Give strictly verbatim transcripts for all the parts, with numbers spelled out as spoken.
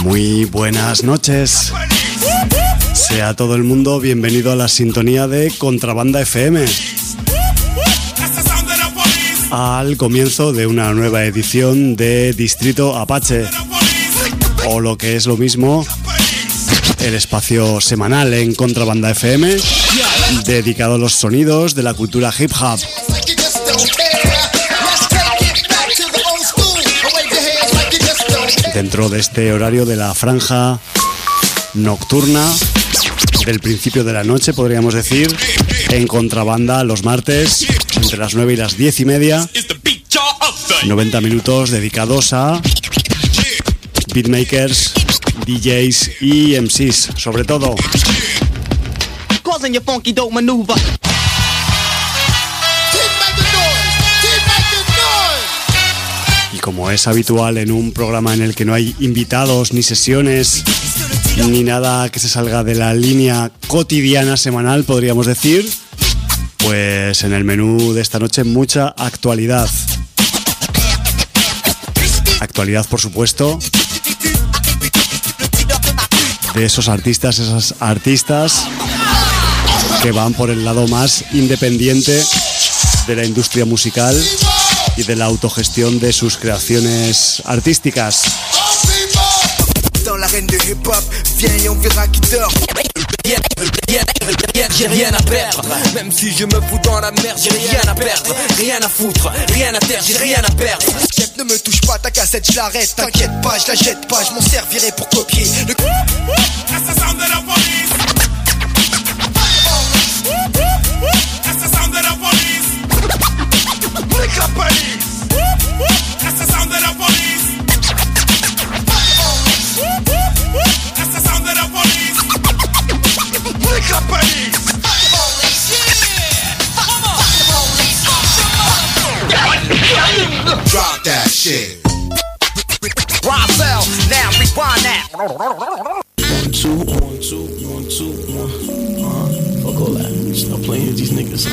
Muy buenas noches. Sea todo el mundo bienvenido a la sintonía de Contrabanda F M. Al comienzo de una nueva edición de Distrito Apache. O lo que es lo mismo, el espacio semanal en Contrabanda F M dedicado a los sonidos de la cultura hip hop. Dentro de este horario de la franja nocturna, del principio de la noche, podríamos decir, en Contrabanda los martes, entre las nueve y las diez y media, noventa minutos dedicados a beatmakers, D Js y M Cs, sobre todo. Y como es habitual en un programa en el que no hay invitados, ni sesiones, ni nada que se salga de la línea cotidiana semanal, podríamos decir, pues en el menú de esta noche mucha actualidad. Actualidad, por supuesto, de esos artistas, esas artistas que van por el lado más independiente de la industria musical y de la autogestión de sus creaciones artísticas. J'ai rien à perdre, même si je me fous dans la merde, j'ai rien à perdre, rien à foutre, rien à terre, j'ai rien à perdre. Chef, ne me touche pas, ta cassette, je l'arrête, t'inquiète pas, je la jette pas, je m'en servirai pour copier le assassin de la police. Assassin de la police. Nique la police. Assassin de la police. Assassin de la police. Nique la police. Drop that shit. Roswell, now rewind that. One, two, one, two, one, two, one. Uh, fuck all that. Stop playing with these niggas.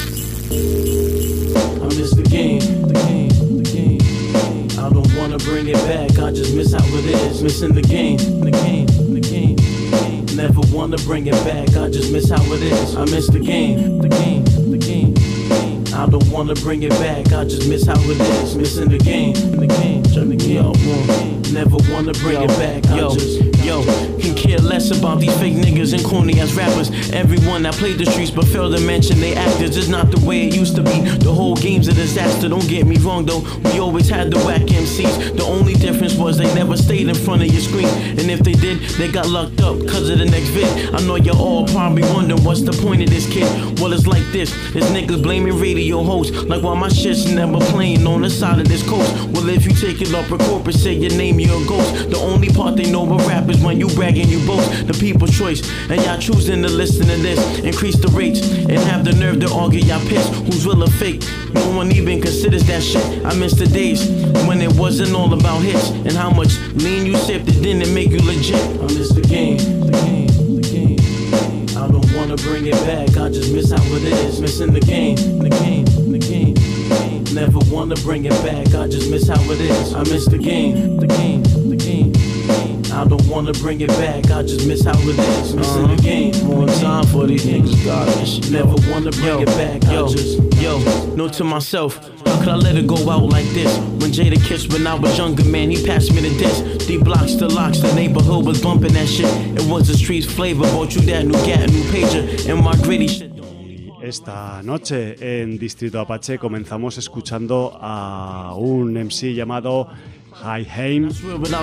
I miss the game, the game, the game, the game. I don't wanna bring it back. I just miss how it is. Missing the game, the game, the game, the game. Never wanna bring it back. I just miss how it is. I miss the game, the game, the game. I don't wanna bring it back, I just miss how it is. Missing the game, the game, turn the game up one. Never wanna bring yo, it back, I yo, just yo, can care less about these fake niggas and corny ass rappers. Everyone that played the streets but failed to mention they actors is not the way it used to be. The whole game's a disaster, don't get me wrong though. We always had the whack M Cs. The only difference was they never stayed in front of your screen. And if they did, they got locked up cause of the next vid. I know you're all probably wondering what's the point of this kid. Well, it's like this, there's niggas blaming radio hosts, like why my shit's never playing on the side of this coast. Well, if you take it up a corporate, say your name, you're a ghost. The only part they know about rap is when you brag and you boast. The people's choice, and y'all choosing to listen to this. Increase the rates, and have the nerve to argue y'all piss. Who's real or fake? No one even considers that shit. I miss the days when it wasn't all about hits, and how much lean you sipped, it didn't make you legit. I miss the game, the game, the game, the game. I don't wanna bring it back, I just miss how it is. Missing the game, the game, the game, the game. Never wanna bring it back, I just miss how it is. I miss the game, the game, the game, the game. I don't wanna bring it back, I just miss how it is. Missing uh-huh. the game, more time for these niggas garbage. Never wanna bring yo, it back, yo, I just yo, note to myself, how could I let it go out like this? When Jada kissed when I was younger, man, he passed me the disc. D blocks to locks, the neighborhood was bumping that shit. It was the streets flavor, bought you that new gat, new pager, and my gritty shit. Esta noche en Distrito Apache comenzamos escuchando a un M C llamado Hi-Haim.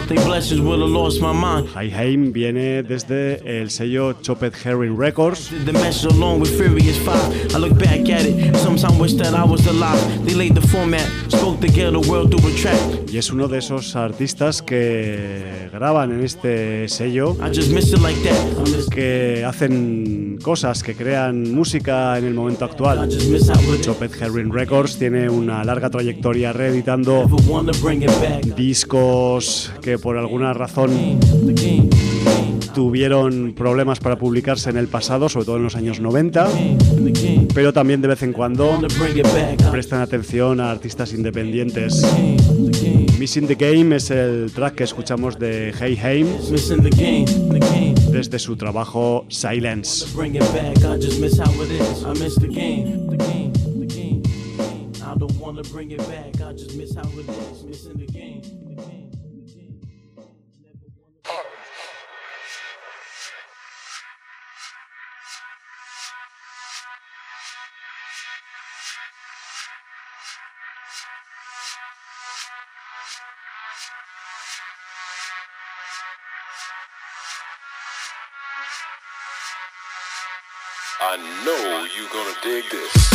Hi-Haim viene desde el sello Chopped Herring Records. Y es uno de esos artistas que graban en este sello, que hacen cosas, que crean música en el momento actual. Chopped Herring Records tiene una larga trayectoria reeditando discos que por alguna razón tuvieron problemas para publicarse en el pasado, sobre todo en los años noventa, pero también de vez en cuando prestan atención a artistas independientes. Missing the Game es el track que escuchamos de Hey Haim desde su trabajo Silence. I know you're gonna dig this.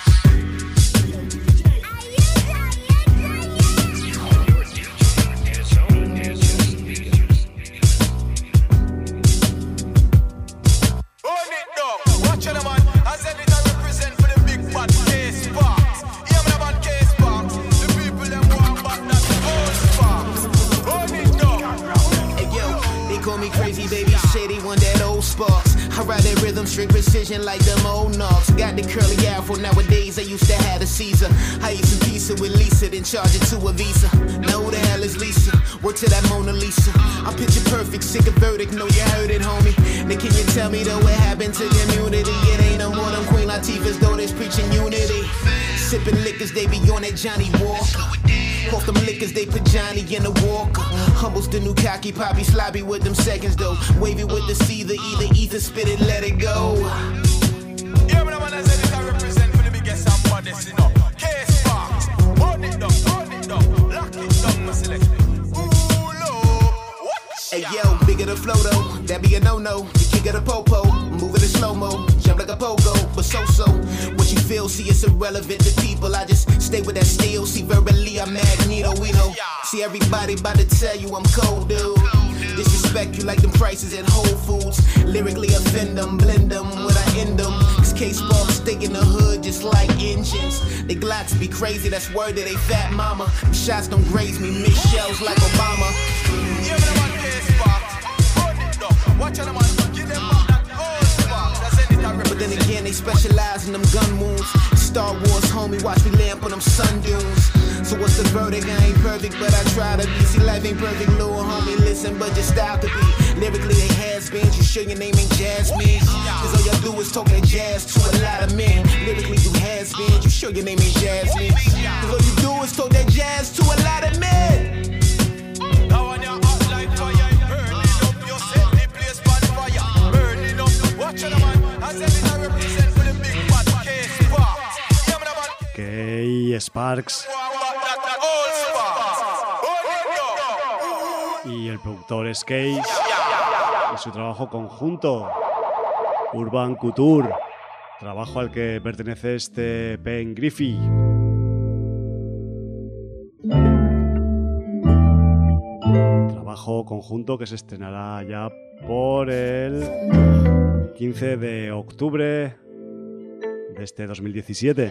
Strict precision like them old knocks. Got the curly afro nowadays. I used to have a Caesar. I eat some pizza with Lisa, then charge it to a Visa. Now who the hell is Lisa? Work to that Mona Lisa. I'm picture perfect, sick of verdict. Know you heard it, homie. Then can you tell me though what happened to community? It ain't no more than Queen Latifah's though that's preaching unity. Sipping liquors, they be on that Johnny Walker. Off them liquors, they put Johnny in a walker. Humbles the new cocky poppy, sloppy with them seconds though. Wavy with the Caesar, either ether, spit it, let it go. Yeah, but I'm gonna say this I represent for the biggest and baddest, you know. K-Sparks, hold it down, hold it down, lock it down, my selection. Ooh, Lord, what? Hey yo, bigger the flow though, that be a no-no. You kick it a po-po, move it in slow-mo, jump like a pogo, but so-so. What you feel, see it's irrelevant to people. I just stay with that steel, see verbally I'm Magneto, we know. See everybody about to tell you I'm cold, dude. Disrespect you like them prices at Whole Foods. Lyrically offend them, blend them, when I end them. Cause K-Sparks stay in the hood just like engines. They glocks be crazy, that's word to they fat mama. Them shots don't graze me, miss shells like Obama. Yeah, but I'm on K-Sparks, hold it up. Watch out, I'm on, get them up that old spark. That's anything I represent. But then again, they specialize in them gun wounds. Star Wars, homie, watch me lamp on them sun dunes. So what's the verdict? I ain't perfect, but I try to be. See, life ain't perfect, little homie, listen, but just style could be. Lyrically, they has-beens, you sure your name ain't Jasmine? Cause all y'all do is talking jazz to a lot of men. Lyrically, you has-beens, you sure your name ain't Jasmine? Cause all you do is talk that jazz to a lot of men. Now on your hot like fire, burning up your set, the place on fire. Burning up, watch out, man, as everything I represent for the big bad K-Sparks. Yeah, man, man. K-Sparks. Y el productor Skate y su trabajo conjunto Urban Couture, trabajo al que pertenece este Pen Griffey. Trabajo conjunto que se estrenará ya por el quince de octubre de este dos mil diecisiete.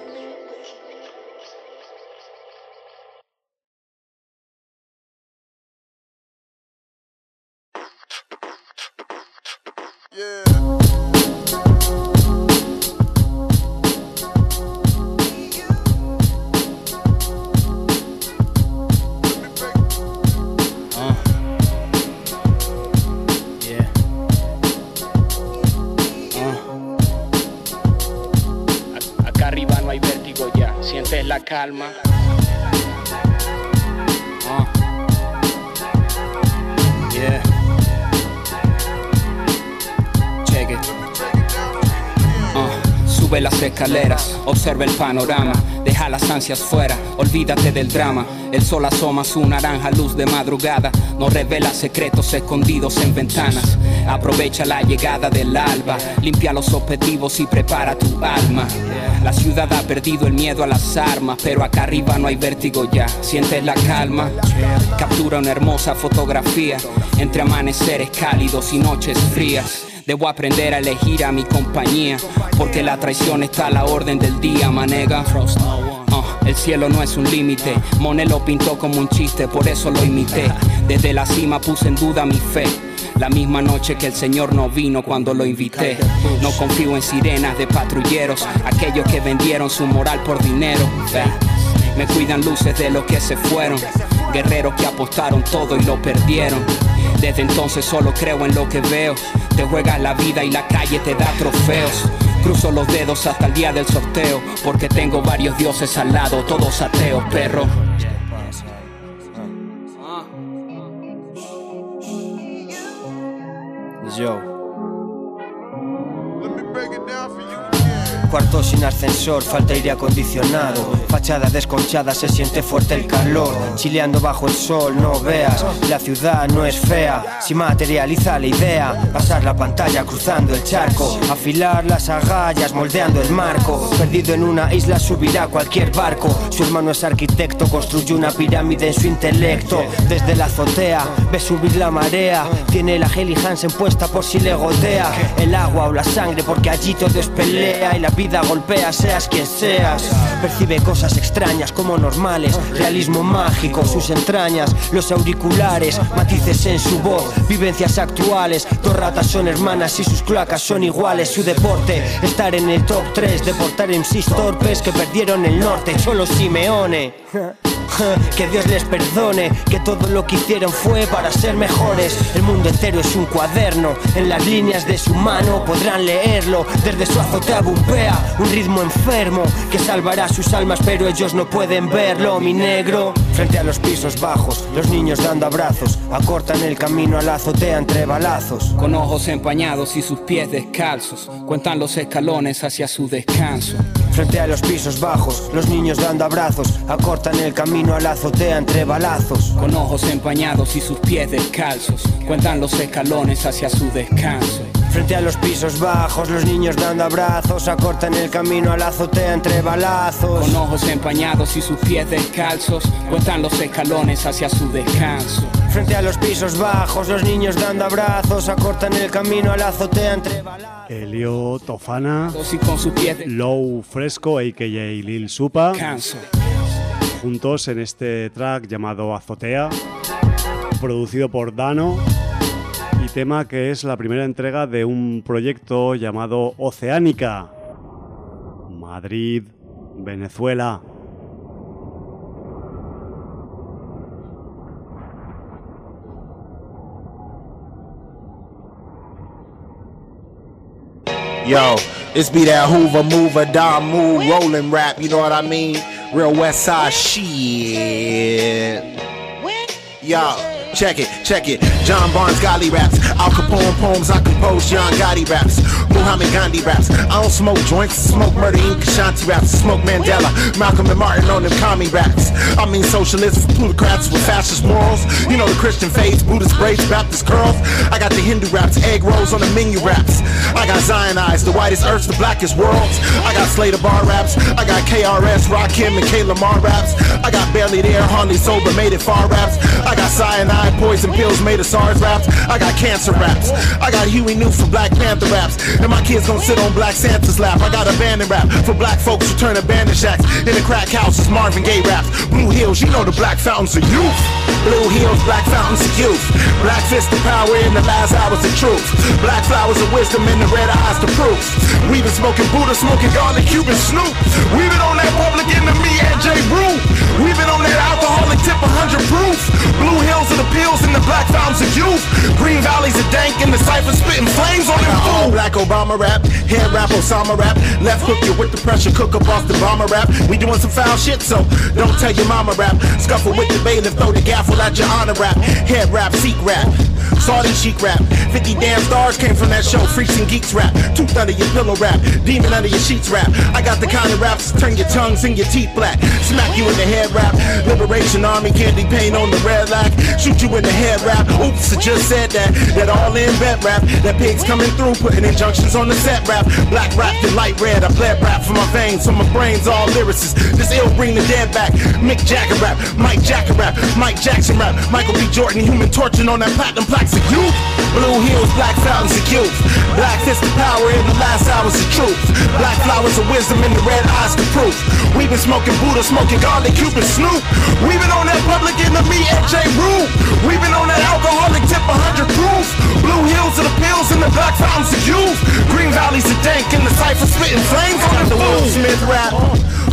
Calma. Uh. Yeah. Check it. Uh. Sube las escaleras, observa el panorama, deja las ansias fuera, olvídate del drama. El sol asoma su naranja luz de madrugada, no revela secretos escondidos en ventanas. Aprovecha la llegada del alba, limpia los objetivos y prepara tu alma. La ciudad ha perdido el miedo a las armas, pero acá arriba no hay vértigo ya, sientes la calma. Captura una hermosa fotografía entre amaneceres cálidos y noches frías. Debo aprender a elegir a mi compañía, porque la traición está a la orden del día, manega. Uh, el cielo no es un límite, Monet lo pintó como un chiste, por eso lo imité. Desde la cima puse en duda mi fe, la misma noche que el Señor no vino cuando lo invité. No confío en sirenas de patrulleros, aquellos que vendieron su moral por dinero. Me cuidan luces de los que se fueron, guerreros que apostaron todo y lo perdieron. Desde entonces solo creo en lo que veo. Te juegas la vida y la calle te da trofeos. Cruzo los dedos hasta el día del sorteo, porque tengo varios dioses al lado, todos ateos, perro. Yo. Cuarto sin ascensor, falta aire acondicionado. Fachada desconchada, se siente fuerte el calor. Chileando bajo el sol, no veas, la ciudad no es fea. Si materializa la idea, pasar la pantalla cruzando el charco. Afilar las agallas, moldeando el marco. Perdido en una isla, subirá cualquier barco. Su hermano es arquitecto, construye una pirámide en su intelecto. Desde la azotea, ve subir la marea. Tiene la Helly Hansen puesta por si le gotea el agua o la sangre, porque allí todo es pelea. Y la vida golpea, seas quien seas. Percibe cosas extrañas como normales. Realismo mágico, sus entrañas, los auriculares, matices en su voz, vivencias actuales. Dos ratas son hermanas y sus cloacas son iguales. Su deporte, estar en el top tres, deportar M Cs torpes que perdieron el norte. Cholo Simeone. Que Dios les perdone, que todo lo que hicieron fue para ser mejores. El mundo entero es un cuaderno, en las líneas de su mano podrán leerlo. Desde su azotea bumpea un ritmo enfermo que salvará sus almas, pero ellos no pueden verlo, mi negro. Frente a los pisos bajos, los niños dando abrazos, acortan el camino a la azotea entre balazos. Con ojos empañados y sus pies descalzos, cuentan los escalones hacia su descanso. Frente a los pisos bajos, los niños dando abrazos, acortan el camino a la azotea entre balazos. Con ojos empañados y sus pies descalzos, cuentan los escalones hacia su descanso. Frente a los pisos bajos, los niños dando abrazos, acortan el camino a la azotea entre balazos. Con ojos empañados y sus pies descalzos, cuentan los escalones hacia su descanso. Frente a los pisos bajos, los niños dando abrazos, acortan el camino a la azotea entre balazos. Elio Tofana, Y con su pie de... Low Fresco, a k a. Lil Supa, Canso. juntos en este track llamado Azotea, producido por Dano, y tema que es la primera entrega de un proyecto llamado Oceánica, Madrid, Venezuela. Yo, this be that Hoover, Mover, Dom, Move, Rolling Rap, you know what I mean? Real West Side shit. Yo, check it, check it. John Barnes Gotti raps. Al Capone poems, I compose John Gotti raps. Muhammad Gandhi raps. I don't smoke joints, smoke murder, Inc. Ashanti raps. Smoke Mandela, Malcolm and Martin on them commie raps. I mean socialists, plutocrats with fascist morals. You know the Christian faith, Buddhist braids, Baptist curls. I got the Hindu raps, egg rolls on the menu raps. I got Zionize, the whitest earths, the blackest worlds. I got Slater bar raps. I got K R S, Rakim and K Lamar raps. I got Barely There, Hardly Sober, Made It Far raps. I got cyanide, poison pills made of SARS raps. I got cancer raps. I got Huey Newt for Black Panther raps. And my kids gon' sit on Black Santa's lap. I got abandoned rap for black folks who turn abandoned shacks into crack houses, Marvin Gaye raps. Blue Hills, you know the black fountains of youth. Blue Hills, black fountains of youth. Black fist of power in the last hours of truth. Black flowers of wisdom in the red eyes to proof. We been smoking Buddha, smoking garlic, Cuban Snoop. We been on that Public Enemy and J. Rue. We been on that alcoholic tip one hundred proof. Blue Hills are the pills in the black fountains of youth. Green Valley's a dank and the cypher spitting flames on them fools. Black Obama rap, head rap Osama rap. Left hook you with the pressure cooker off the bomber rap. We doing some foul shit, so don't tell your mama rap. Scuffle with the bailiff, throw the gaffle at your honor rap. Head rap, seek rap. Saudi chic rap. fifty damn stars came from that show. Freaks and geeks rap. Tooth under your pillow rap. Demon under your sheets rap. I got the kind of raps turn your tongues and your teeth black. Smack you in the head rap. Liberation Army candy paint on the red lack. Shoot you in the head rap. Oops, I just said that. That all in bed rap. That pigs coming through putting injunctions on the set rap. Black rap to light red. I bled rap for my veins. So my brain's all lyricists. This ill bring the dead back. Mick Jagger rap. Mike Jagger rap. Mike Jackson rap. Michael B. Jordan human torching on that platinum plaques of youth. Blue Hills, black fountains of youth. Black fist of power in the last hours of truth. Black flowers of wisdom in the red eyes to proof. We been smoking Buddha, smoking garlic, Cuban Snoop. We been on that Public Enemy and J. Rue. We been on that alcoholic tip one hundred proof. Blue Hills are the pills in the black fountains of youth. Green Valley's a dank and the cypher spitting flames on the Will Smith rap.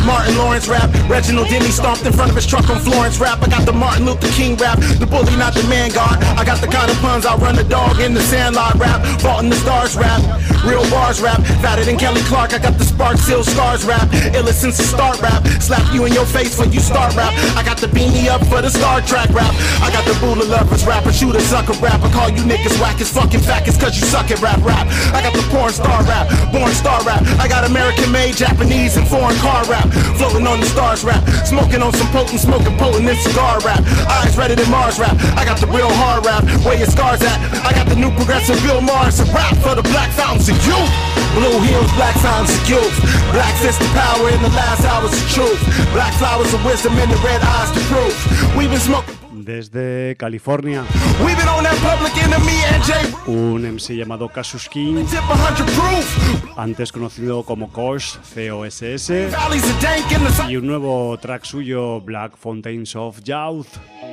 Martin Lawrence rap. Reginald Denny stomped in front of his truck on Florence rap. I got the Martin Luther King rap. The bully, not the man guard. I got the kind of puns, I run the dog in the Sandlot rap. Vault in the stars rap. Real bars rap. Fatter than Kelly Clark. I got the Spark Seal Scars rap. Illest since the start rap. Slap you in your face when you start rap. I got the beanie up for the Star Trek rap. I got the Buddha lovers rap. A shooter sucker rap. I call you niggas whack as fucking fat cause you suck at rap rap. I got the porn star rap. Born star rap. I got American made, Japanese and foreign car rap. Floating on the stars rap. Smoking on some potent, smoking potent and cigar rap. Eyes redder than Mars rap. I got the real hard rap. Where your scars at? I got the new progressive Bill Morris rap for the black fountains of youth. Blue heels, black fountains of youth. Black fist of power in the last hours of truth. Black flowers of wisdom in the red eyes to prove. We've been smoking. Desde California, We've been on that Public Enemy and J. un M C llamado Cassius King, Tip one hundred proof. antes conocido como Kosh, C O S S, Valleys of dank in the y un nuevo track suyo, Black Fountains of Youth.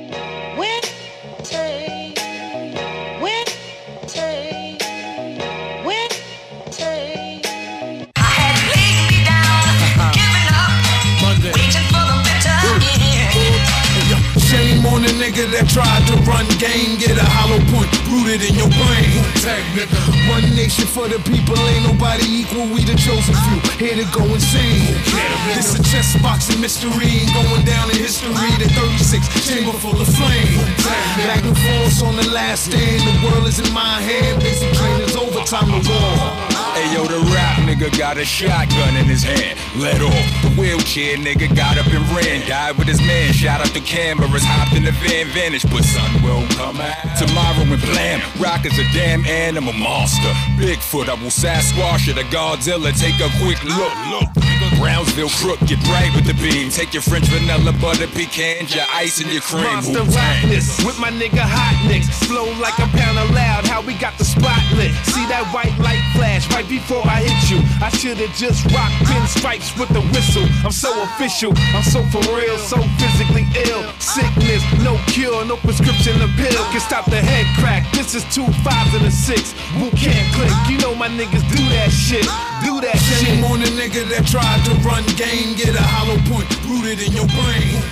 Shame on the nigga that tried to run game, get a hollow point rooted in your brain. Tag nigga. One nation for the people, ain't nobody equal, we the chosen few, here to go insane. This a chess boxing mystery, ain't going down in history. The thirty-six chamber full of flame. Magnum force on the last stand, the world is in my hand. Basic trainers overtime to war. Hey yo, the rap nigga got a shotgun in his hand. Let off. The wheelchair nigga got up and ran. Died with his man. Shout out to cameras. Hopped in the van vanish. But sun will come out tomorrow and blam. Rock is a damn animal monster. Bigfoot, I will Sasquatch it. A Godzilla. Take a quick look. Look. Brownsville crook. Get right with the beam. Take your French vanilla butter pecans. Your ice and your cream. Monster rockness with my nigga hot nicks. Flow like a pound of loud. How we got the spot lit. See that white light flash right before I hit you. I should've just rocked pinstripes with the whistle. I'm so official, I'm so for real, so physically ill. Sickness, no cure, no prescription, a pill can stop the head crack. This is two fives and a six. Who can't click? You know my niggas do that shit. Do that shit. Shame on the nigga that tried to run game, get a hollow point rooted in your brain.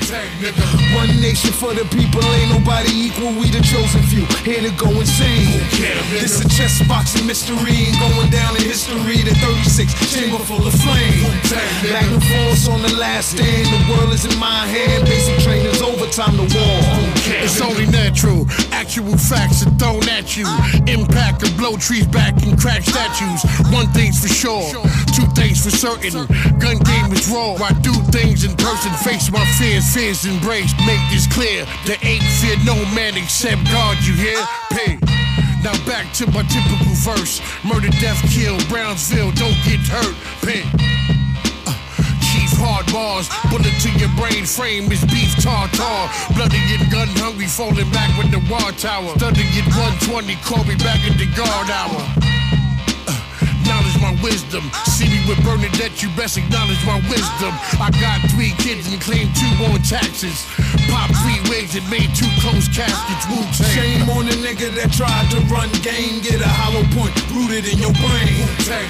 One nation for the people, ain't nobody equal, we the chosen few, here to go insane. This a chess boxing mystery, ain't going down in history. The thirty-six chamber full of flame. Magnum force on the last stand, the world is in my hand. Basic trainers overtime to war. It's only natural, actual facts are thrown at you. Impact of blow trees back and crack statues. One thing's for sure, two things for certain. Gun game is raw, I do things in person. Face my fears, fears embraced. Make this clear, there ain't fear no man except God, you hear? Pay. Now back to my typical verse. Murder, death, kill, Brownsville, don't get hurt. Pay. Uh, Chief hard bars, bullet to your brain frame is beef tartar. Bloody and gun hungry, falling back with the war tower. Thunder get one twenty, call me back at the guard hour. Acknowledge my wisdom. See me with Bernadette, you best acknowledge my wisdom. I got three kids and claim two on taxes. Pop three wigs and made two close caskets. Wu-Tang. Shame on the nigga that tried to run game, get a hollow point rooted in your brain.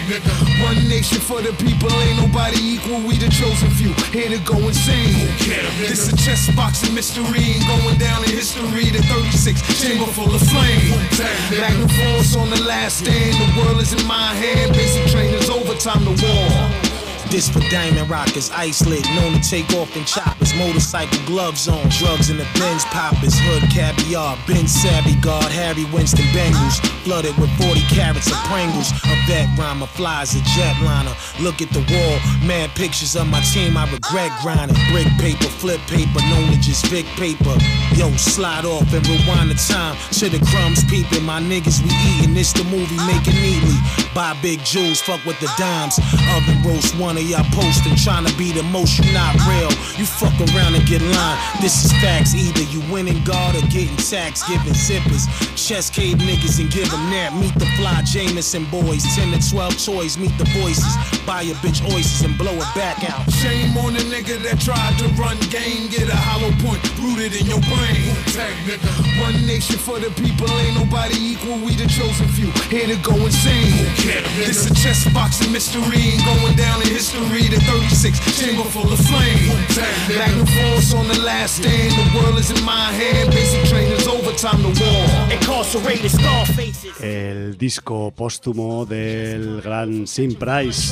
One nation for the people, ain't nobody equal, we the chosen few, here to go insane. This a chess boxing mystery, ain't going down in history. The thirty-six chamber full of flame. Magnum force on the last stand, the world is in my hand. Basic trainers overtime to war. This for diamond rockers, ice lit, known to take off in choppers, motorcycle gloves on, drugs in the Benz poppers, hood caviar, Ben Savvy Guard, Harry Winston Bengals, flooded with forty carats of Pringles, a vet rhymer, flies a jetliner, look at the wall, mad pictures of my team, I regret grinding, brick paper, flip paper, known to just Vic paper, yo, slide off and rewind the time, to the crumbs peeping, my niggas we eating, this the movie, make it neatly, buy big jewels, fuck with the dimes, oven roast one y'all posting, trying to be the most, you not real. You fuck around and get lined. This is facts, either you winning guard or getting taxed, giving zippers. Chest cave niggas and give them nap. Meet the fly Jameson boys, ten to twelve toys, meet the voices. Buy a bitch oysters and blow it back out. Shame on the nigga that tried to run game, get a hollow point rooted in your brain. One nation for the people, ain't nobody equal, we the chosen few, here to go insane. This a chess boxing mystery, ain't going down in history. history, the thirty-six chamber full of flame. Magnum force on the last stand, the world is in my hand. Basic trainers, overtime the war. Incarcerated scar faces. El disco póstumo del gran Sim Price,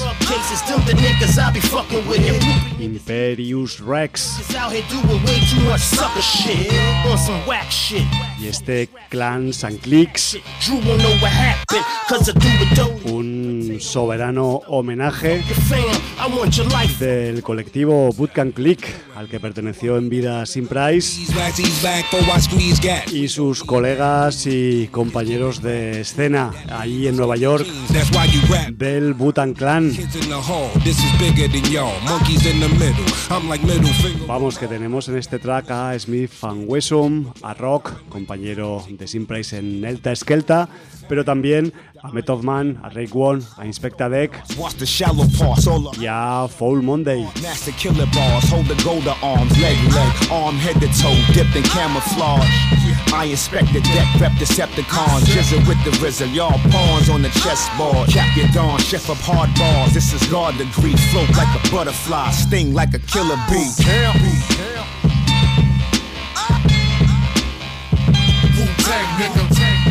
Imperius Rex. Y este Clans and Clicks, un soberano homenaje del colectivo Bootcamp Click, al que perteneció en vida Sim Price y sus colegas y compañeros de escena ahí en Nueva York del Wu-Tang Clan. Vamos, que tenemos en este track a Smith and Wesson, a Rock, compañero de Sim Price en Elta Skelta, pero también a Method Man, a Rake One, a Inspecta Deck y a Foul Monday. Master killer bars, hold the golden arms, leg, leg, arm, head to toe, dipped in camouflage. I inspect the deck, rep Decepticons, jizzle with the rizzle, y'all pawns on the chessboard. Cap your dawn, chef up hard bars, this is guard degree, float like a butterfly, sting like a killer bee. Wu-Tang, nigga.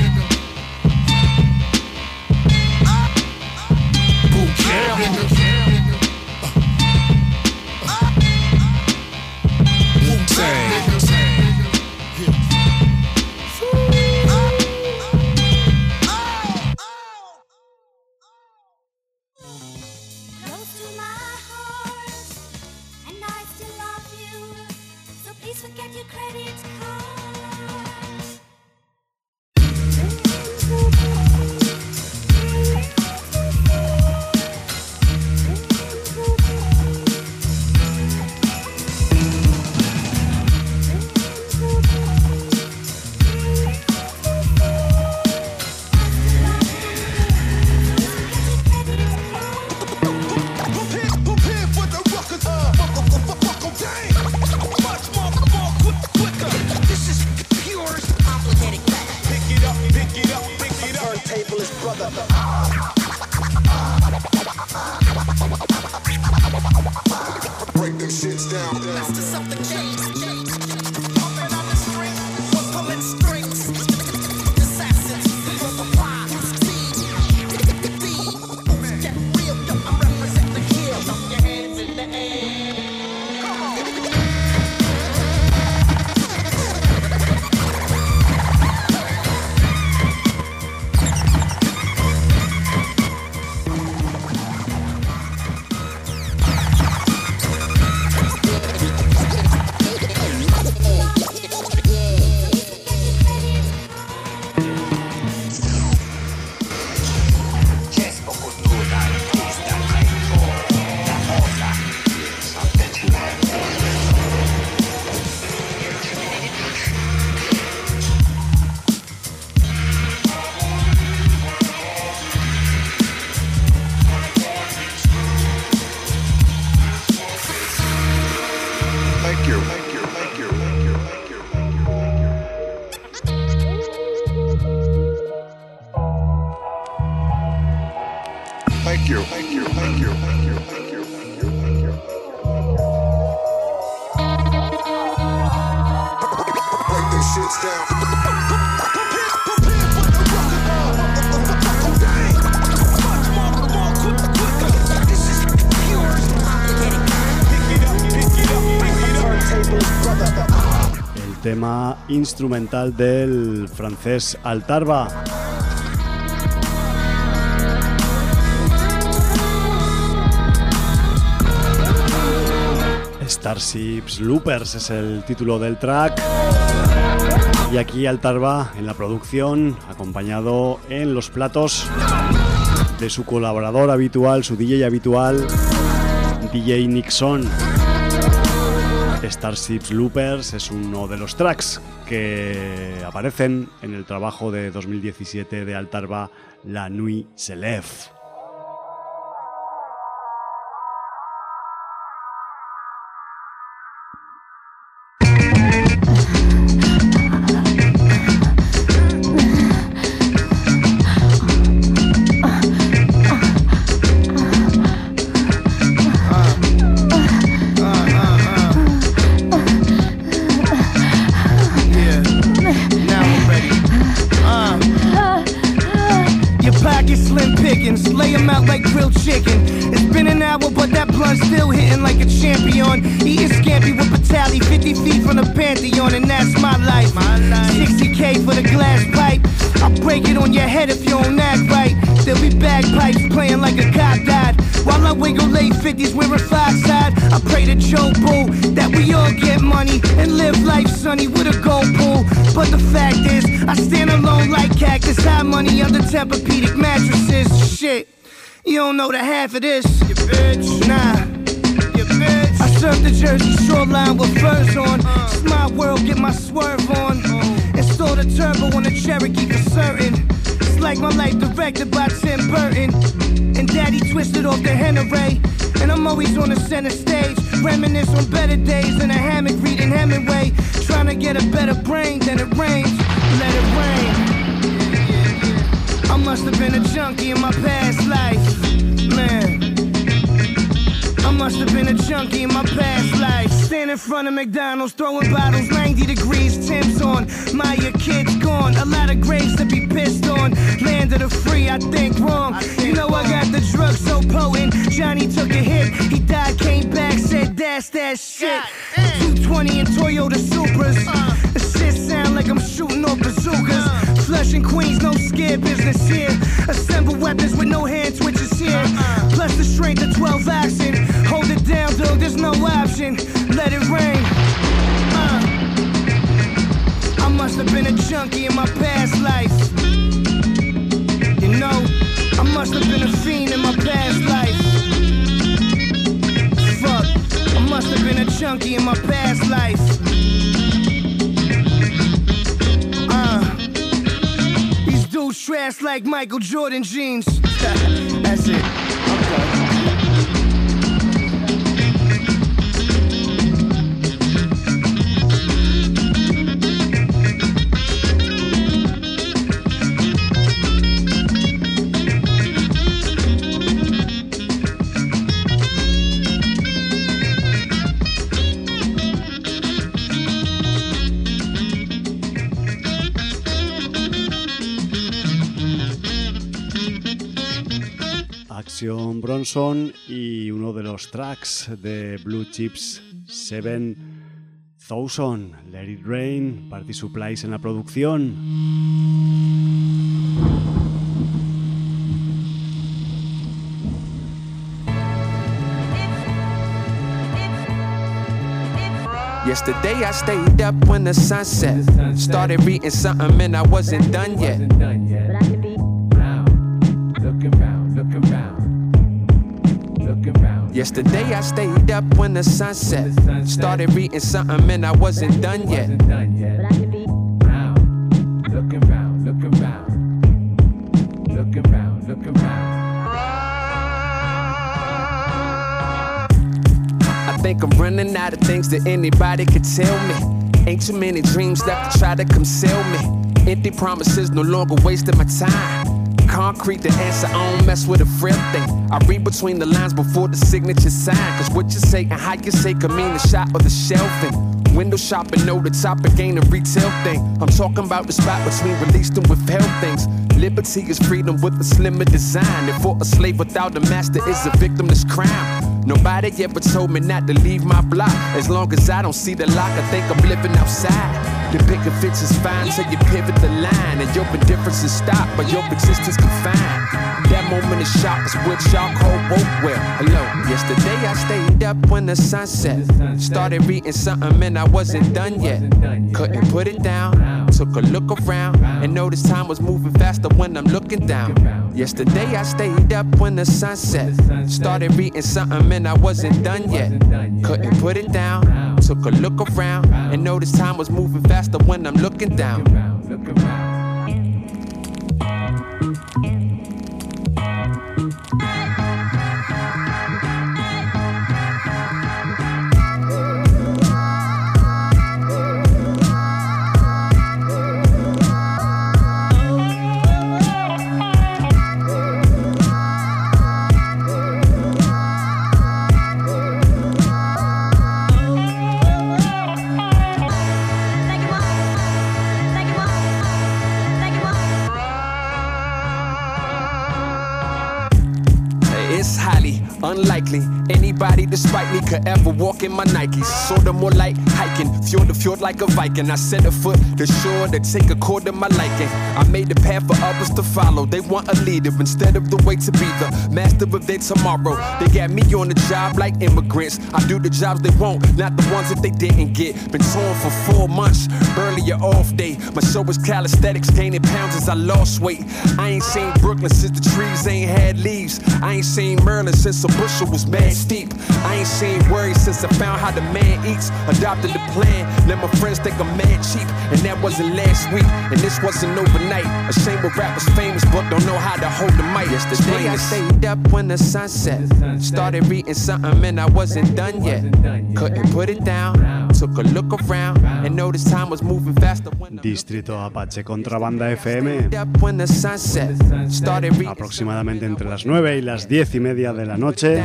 Tema instrumental del francés Altarba. Starships Loopers es el título del track. Y aquí Altarba en la producción, acompañado en los platos de su colaborador habitual, su D J habitual, D J Nixon. Starships Loopers es uno de los tracks que aparecen en el trabajo de dos mil diecisiete de Altarba, La Nuit se lève. grilled chicken. It's been an hour, but that blunt's still hitting like a champion. Eating scampi with Patali, fifty feet from the Pantheon, and that's my life. My life. sixty K for the glass pipe. I'll break it on your head if you don't act right. There'll be bagpipes playing like a cop died. While I wiggle late fifties wearing five side, I pray to Joe Boo that we all get money and live life sunny with a gold pool. But the fact is, I stand alone like cactus, high money under Tempur-Pedic mattresses. Shit, you don't know the half of this, you bitch. Nah, you bitch. I surf the Jersey shoreline with furs on. It's my world, get my swerve on. Install the turbo on the Cherokee for certain. It's like my life directed by Tim Burton. And Daddy twisted off the Henry. And I'm always on the center stage, reminisce on better days in a hammock reading Hemingway. Trying to get a better brain than it rains. Let it rain. I must have been a junkie in my past life, man. I must have been a junkie in my past life. Stand in front of McDonald's, throwing bottles, ninety degrees, Tim's on. Maya kids gone, a lot of graves to be pissed on. Land of the free, I think wrong. You know I got the drugs so potent. Johnny took a hit, he died, came back, said that's that shit. two twenty in Toyota Supras. The shit sound like I'm shooting off bazookas. Flushing Queens, no scare business here. Assemble weapons with no hand twitches here. Plus the strength of twelve oxen. Hold it down, though, there's no option. Let it rain. Uh. I must have been a junkie in my past life. You know, I must have been a fiend in my past life. Fuck, I must have been a junkie in my past life. Uh. These dudes trash like Michael Jordan jeans. That's it. Okay. Action Bronson y uno de los tracks de Blue Chips seven thousand, Let It Rain, Party Supplies en la producción. Yesterday I stayed up when the sun set. Started reading something and I wasn't done yet. Yesterday I stayed up when the sun set. Started reading something and I wasn't done yet. Looking round, looking round, looking round, looking round. I think I'm running out of things that anybody could tell me. Ain't too many dreams left to try to conceal me. Empty promises no longer wasting my time. Concrete the answer, I don't mess with a frail thing. I read between the lines before the signature sign. Cause what you say and how you say could mean the shop or the shelving. Window shopping, know the topic ain't a retail thing. I'm talking about the spot between released and withheld things. Liberty is freedom with a slimmer design. And for a slave without a master is a victimless crime. Nobody ever told me not to leave my block. As long as I don't see the lock, I think I'm living outside. The picket fits is fine till you pivot the line. And your indifference is stopped, but your existence confined. That moment of shock is what y'all call woke well. Hello, yesterday I stayed up when the sun set. Started reading something and I wasn't done yet. Couldn't put it down, took a look around. And noticed time was moving faster when I'm looking down. Yesterday I stayed up when the sun set. Started reading something and I wasn't done yet. Couldn't put it down, took a look around. And noticed time was moving faster when I'm looking down. unlikely anybody despite me could ever walk in my Nikes. Sorta more like hiking, fjord to fjord like a Viking. I set a foot to shore to take a chord to my liking. I made the path for others to follow. They want a leader instead of the way to be the master of their tomorrow. They got me on the job like immigrants. I do the jobs they want, not the ones that they didn't get. Been torn for four months, earlier off day. My show was calisthenics, gaining pounds as I lost weight. I ain't seen Brooklyn since the trees ain't had leaves. I ain't seen Merlin since a bushel was mad steep. I ain't seen worry since I found how the man eats. Adopted the plan, let my friends think I'm mad cheap. And that wasn't last week, and this wasn't overnight. Ashamed with rappers famous, but don't know how to hold the mic. Yesterday I stayed up when the sun set. Started reading something and I wasn't done yet. Couldn't put it down, took a look around and noticed time was moving faster. Distrito Apache contra Banda F M. Aproximadamente entre las nueve y las diez y media de la noche.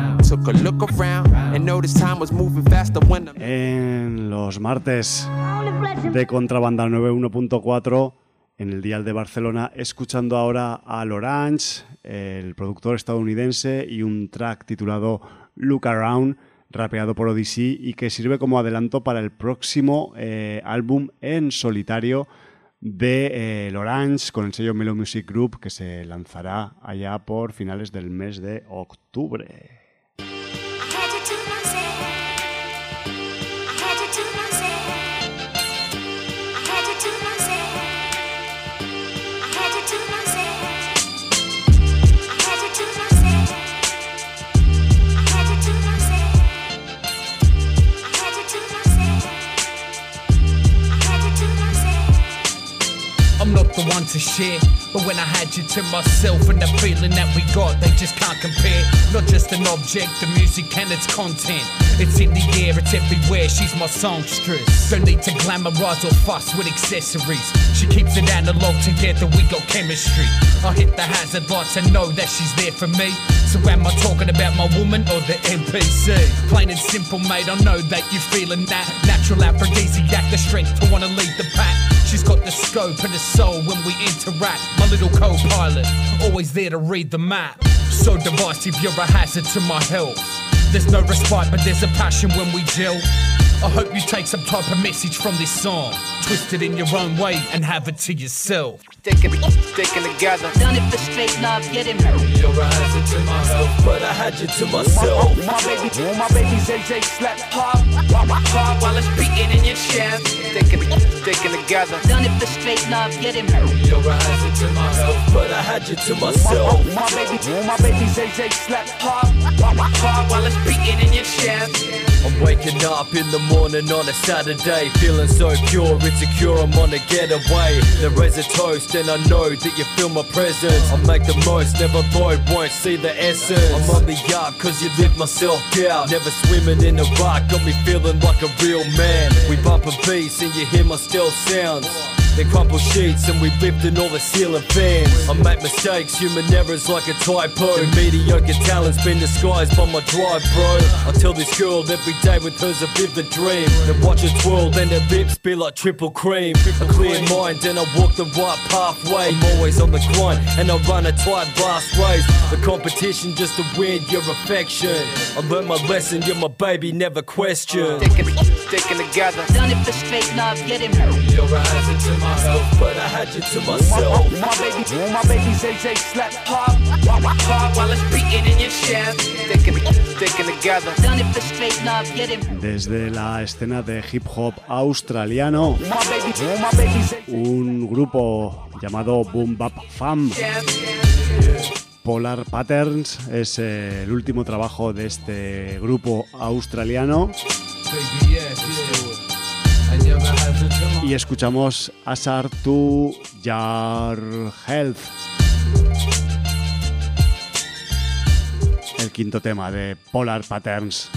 En los martes de Contrabanda noventa y uno punto cuatro en el dial de Barcelona, escuchando ahora a L'Orange, el productor estadounidense, y un track titulado Look Around, rapeado por Odyssey, y que sirve como adelanto para el próximo eh, álbum en solitario de eh, L'Orange con el sello Mellow Music Group, que se lanzará allá por finales del mes de octubre. I'm not the one to share, but when I had you to myself and the feeling that we got, they just can't compare. Not just an object, the music and its content. It's in the air, it's everywhere, she's my songstress. Don't need to glamorize or fuss with accessories. She keeps it analog, together we got chemistry. I hit the hazard lights and know that she's there for me. So am I talking about my woman or the N P C? Plain and simple, mate, I know that you feeling that. Natural aphrodisiac, the strength to wanna lead the pack. She's got the scope and the soul when we interact. My little co-pilot, always there to read the map. So divisive, you're a hazard to my health. There's no respite, but there's a passion when we gel. I hope you take some type of message from this song. Twist it in your own way and have it to yourself. Sticking, sticking together. Done it for straight love, get him. You're a hazard to my health, but I had you to myself. My, my baby, my baby's A J slap pop, pop, pop while it's beating in your chest. Sticking, sticking together. Done it for straight love, get him. You're a hazard to my health, but I had you to myself. My, my, my baby, my baby's A J slap pop, pop, pop while it's beating in your chest. I'm waking up in the morning on a Saturday, feeling so pure, insecure, I'm on a getaway. The raise a toast and I know that you feel my presence. I make the most, never void, won't see the essence. I'm on the yacht cause you lift myself down. Never swimming in the rock, got me feeling like a real man. We bump a beats and you hear my stealth sounds. They crumple sheets and we lifting all the ceiling fans. I make mistakes, human errors like a typo. Mediocre talent's been disguised by my drive, bro. I tell this girl every day with her's a vivid dream. Then watch her twirl, then her lips be like triple cream. A clear mind and I walk the right pathway. I'm always on the grind and I run a tight blast race. The competition just to win your affection. I learned my lesson, you're my baby, never question. Sticking, sticking together. Done it for straight love, get him. You're a hazard to my myself, but I had you to myself. My, my, my baby, my baby's A J slap pop, pop, pop while it's beating in your chest. Sticking, sticking together. Done it for straight love, get him. Desde la escena de hip hop australiano, un grupo llamado Boom Bap Fam. Polar Patterns es eh, el último trabajo de este grupo australiano. Y escuchamos Asar to Your Health, el quinto tema de Polar Patterns.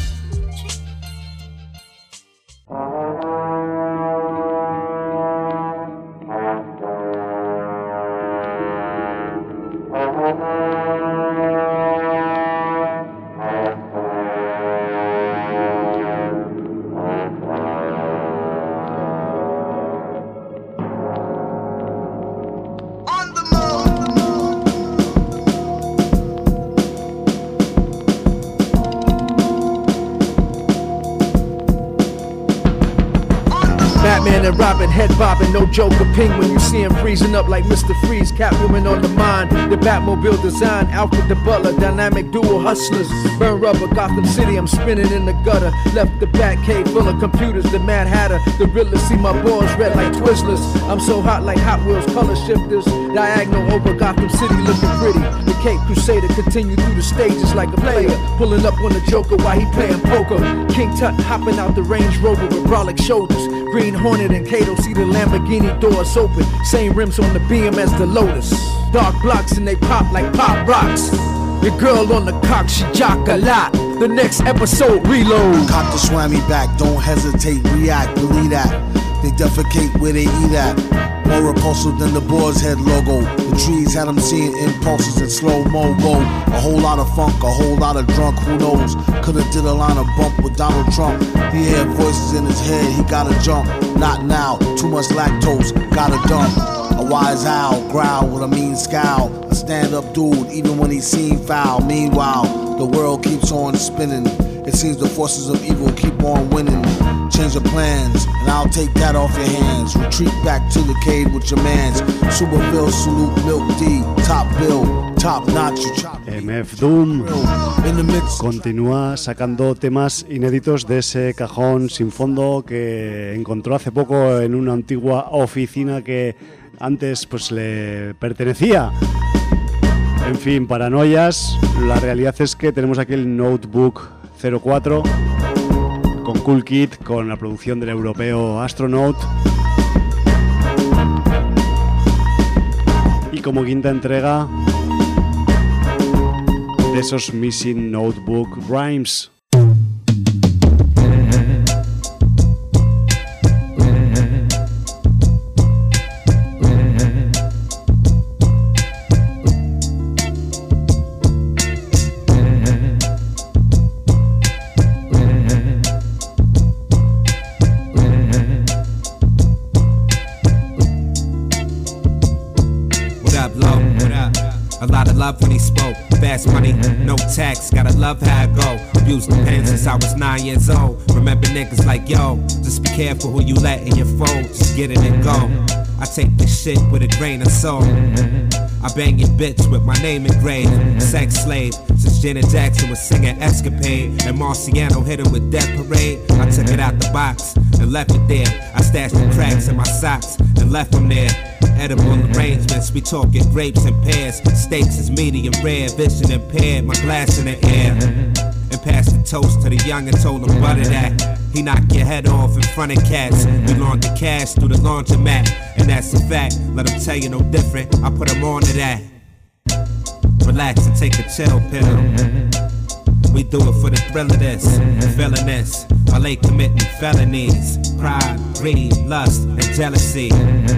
Batman and Robin, head bobbing, no Joker, Penguin. You see him freezing up like Mister Freeze, Catwoman on the mind. The Batmobile design, Alfred the Butler, dynamic duo hustlers. Burn rubber, Gotham City, I'm spinning in the gutter. Left the Batcave full of computers, the Mad Hatter. The Riddler, see my balls red like Twizzlers. I'm so hot like Hot Wheels, color shifters. Diagonal over Gotham City, looking pretty. The Cape Crusader continue through the stages like a player. Pulling up on the Joker while he playing poker. King Tut hopping out the Range Rover with brolic shoulders. Green Hornet and Kato see the Lamborghini doors open. Same rims on the B M as the Lotus. Dark blocks and they pop like pop rocks. Your girl on the cock, she jock a lot. The next episode, reload. Cop the swammy back, don't hesitate, react, believe that. They defecate where they eat at. More repulsive than the Boar's Head logo. The trees had them seeing impulses in slow-mo, whoa. A whole lot of funk, a whole lot of drunk, who knows? Could've did a line of bump with Donald Trump. He had voices in his head, he gotta jump. Not now, too much lactose, gotta dump. A wise owl, growl with a mean scowl. A stand-up dude, even when he seen foul. Meanwhile, the world keeps on spinning. It seems the forces of evil keep on winning. Change your plans, and I'll take that off your hands. Retreat back to the cave with your mans. Superville, salute, Milk D, top bill, top notch. M F Doom continúa sacando temas inéditos de ese cajón sin fondo que encontró hace poco en una antigua oficina que antes pues le pertenecía. En fin, paranoias. La realidad es que tenemos aquí el Notebook cero cuatro con Cool Kid, con la producción del europeo Astronaut, y como quinta entrega de esos Missing Notebook Rhymes. When he spoke, fast money, no tax, gotta love how I go. Abused the pen since I was nine years old. Remember niggas like, yo, just be careful who you let in your phone, just get it and go. I take this shit with a grain of salt. I bang your bitch with my name engraved. Sex slave, since Janet Jackson was singing Escapade and Marciano hit him with Death Parade. I took it out the box and left it there. I stashed the cracks in my socks and left them there. Edible arrangements, we talking grapes and pears. Steaks is medium rare, vision impaired, my glass in the air. And passed the toast to the young and told him butter that. He knocked your head off in front of cats. We launder cash through the laundromat, and that's a fact. Let him tell you no different, I put him on to that. Relax and take a chill pill. We do it for the thrill of this, feeling this, while they committing felonies. Pride, greed, lust, and jealousy.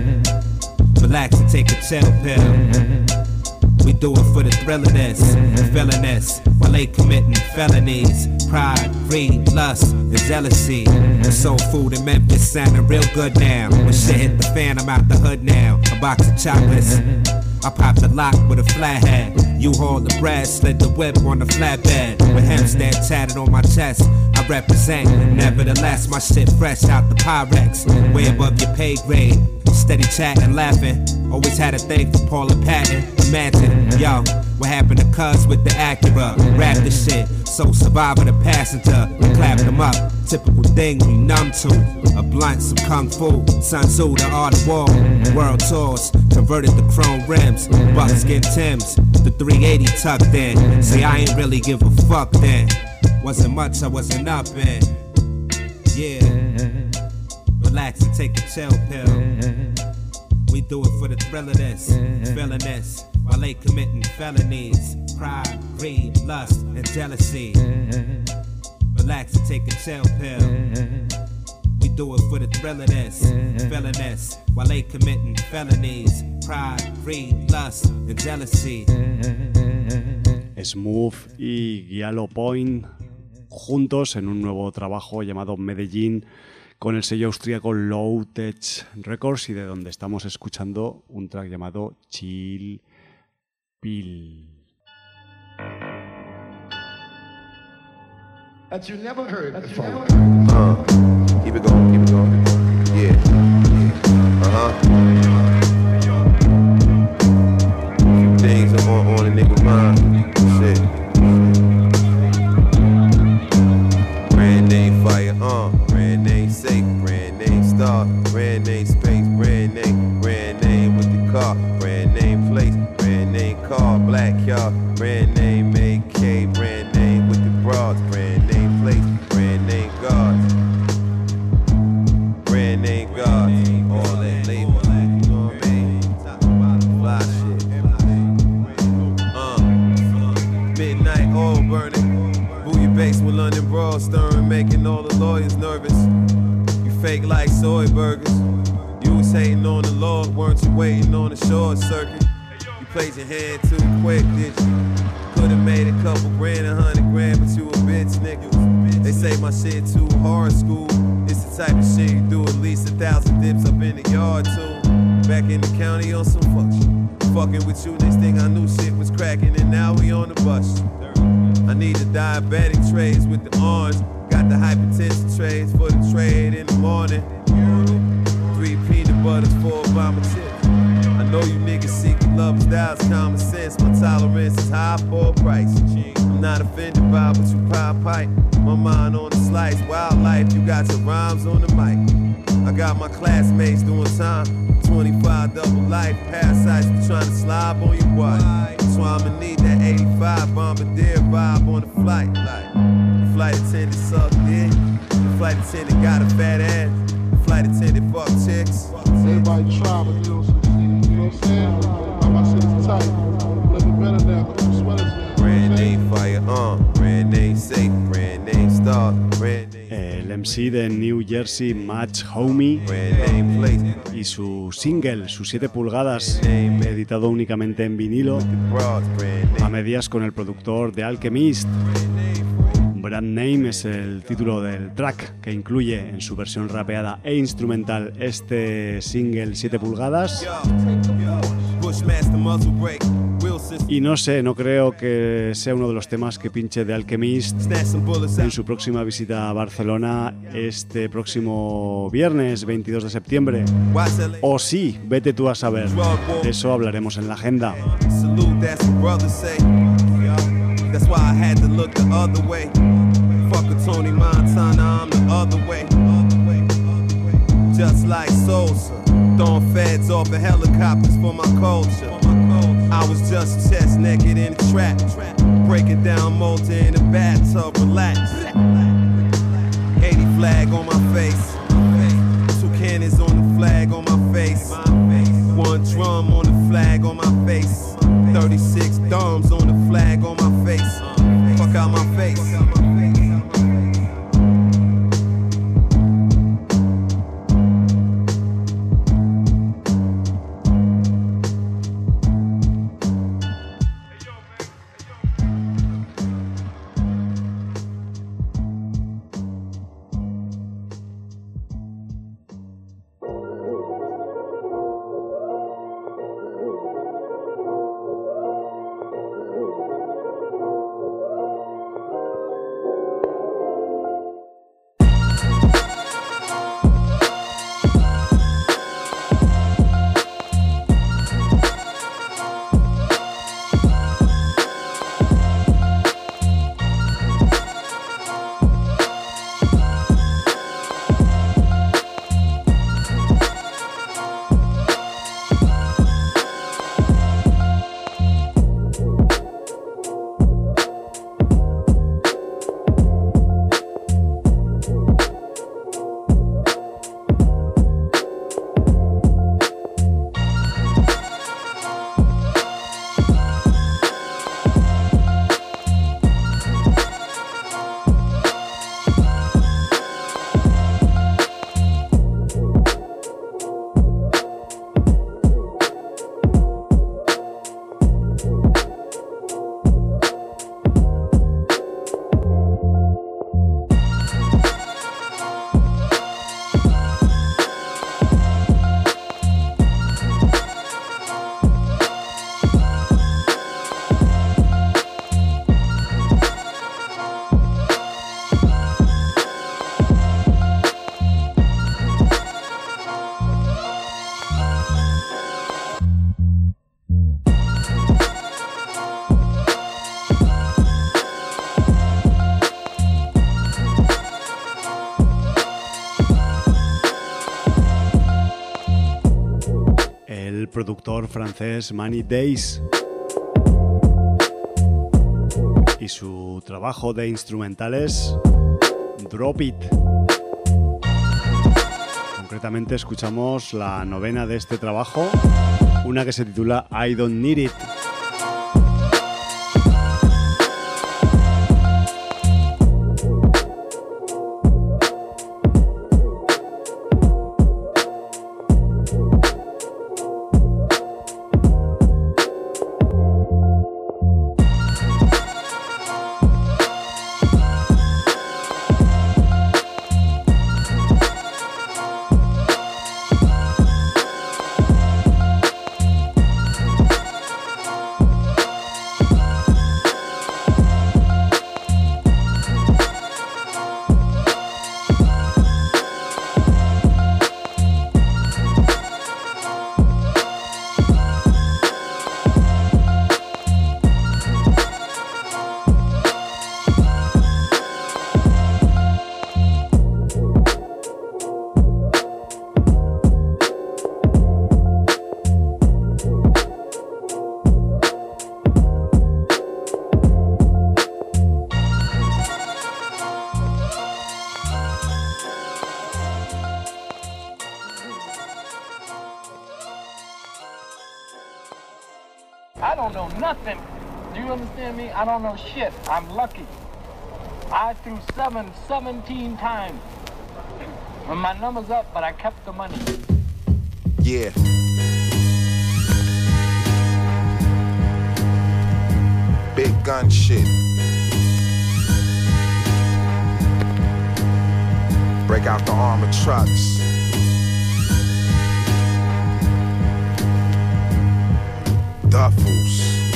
Relax and take a chill pill. We do it for the thrill of this, feeling this, while they committing felonies. Pride, greed, lust, and jealousy. The soul food in Memphis sounding real good now. When shit hit the fan, I'm out the hood now. A box of chocolates. I popped the lock with a flathead. You hauled the brass, slid the whip on the flatbed. With Hempstead tatted on my chest, I represent. Nevertheless, my shit fresh out the Pyrex. Way above your pay grade. Steady chatting, laughing. Always had a thing for Paula Patton. Imagine, yo, what happened to Cuz with the Acura? Rap the shit, so survivor the passenger. We clapped him up, typical thing we numb to. A blunt, some kung fu, Sun Tzu, the art of war. World tours, converted the chrome rims. Buckskin Timbs, the three eighty tucked in. Say I ain't really give a fuck then. Wasn't much I wasn't up in. Yeah. Relax and take a chill pill. We do it for the thrill of this, feeling this, while they committing felonies. Pride, greed, lust, and jealousy. Relax and take a chill pill. We do it for the thrill of this, feeling this, while they committing felonies. Pride, greed, lust, and jealousy. Smooth y Giallo Point juntos en un nuevo trabajo llamado Medellín, con el sello austríaco Low Tech Records, y de donde estamos escuchando un track llamado Chill Pill. That you never heard before. Uh, keep it going, keep it going. Yeah. star, brand name space, brand name, brand name with the car, brand name place, brand name car, black yard, brand name A K, brand name with the broads, brand name place, brand name guards, brand name guards, all that label, you know what I mean? Fly shit. Uh, midnight oil burning, booty base with London Broad, stirring, making all the lawyers nervous. Fake like soy burgers. You was hating on the Lord, weren't you waiting on the short circuit? You played your hand too quick, did you? Could've made a couple grand, a hundred grand, but you a bitch, nigga. They say my shit too hard school. It's the type of shit you do at least a thousand dips up in the yard too. Back in the county on some fuck shit. Fucking with you, next thing I knew shit was cracking, and now we on the bus. I need the diabetic trays with the orange. Got the hypertension trays for the trade in the morning. Three peanut butters, four Obama chips. I know you niggas seek love, styles, common sense. My tolerance is high for a price. I'm not offended by what you pop pipe. My mind on the slice, wildlife, you got your rhymes on the mic. I got my classmates doing time. twenty-five double life, parasites be trying to slob on your wife. So I'ma need that eighty-five Bombardier vibe on the flight. Like, the flight attendant sucked dick. The flight attendant got a fat ass. The flight attendant fuck chicks. Everybody try, but you know what I'm saying? My shit is tight. Living better now, but you sweat it. Brand name fire, uh, brand name safe, brand name star, brand name. El M C de New Jersey, Match Homie, y su single, sus siete pulgadas, editado únicamente en vinilo, a medias con el productor de Alchemist. Brand Name es el título del track que incluye en su versión rapeada e instrumental este single siete pulgadas. Y no sé, no creo que sea uno de los temas que pinche de Alchemist en su próxima visita a Barcelona este próximo viernes veintidós de septiembre. O sí, vete tú a saber. De eso hablaremos en la agenda. That's why I had to look the other way. Fuck a Tony Montana, I'm the other way. Just like Sosa, throwing feds off of helicopters for my culture. I was just chest naked in a trap, breaking down Malta in a bathtub, relax. eighty flag on my face, two cannons on the flag on my face, one drum on the flag on my face, thirty-six thumbs on the flag on my face. Fuck out my face. productor francés Many Days y su trabajo de instrumentales Drop It. Concretamente escuchamos la novena de este trabajo, una que se titula I Don't Need It. I don't know nothing. Do you understand me? I don't know shit. I'm lucky. I threw seven, seventeen times. When my number's up, but I kept the money. Yeah. Big gun shit. Break out the armored trucks. Duffels.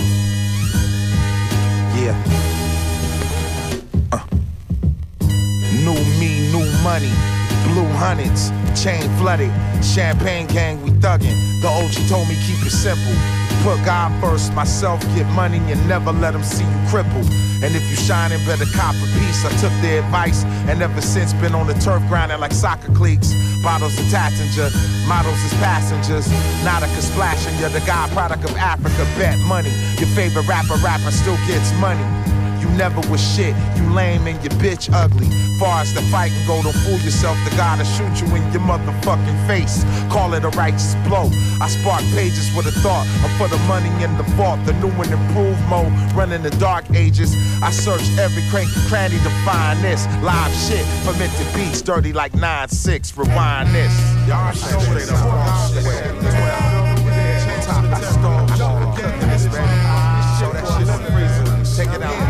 Yeah. Uh. New me, new money. Blue hundreds, chain flooded. Champagne gang, we thuggin'. The O G told me keep it simple. Put God first, myself, get money and never let them see you crippled. And if you shining, better cop a piece. I took their advice and ever since been on the turf grinding like soccer cleats. Bottles of Tattinger, models as passengers. Nautica splashing, you're the God product of Africa, bet money. Your favorite rapper, rapper still gets money. You never was shit, you lame and your bitch ugly. Far as the fight and go, don't fool yourself. The guy to shoot you in your motherfucking face. Call it a righteous blow. I spark pages with a thought. I'm for the money in the vault. The new and improved mode, running the dark ages. I search every cranky cranny to find this. Live shit, fermented beats, dirty like nine six. Rewind this. Y'all shit straight up wrong shit. Top of the stove, cooking this, baby. Show that shit in the freezer. Take it out.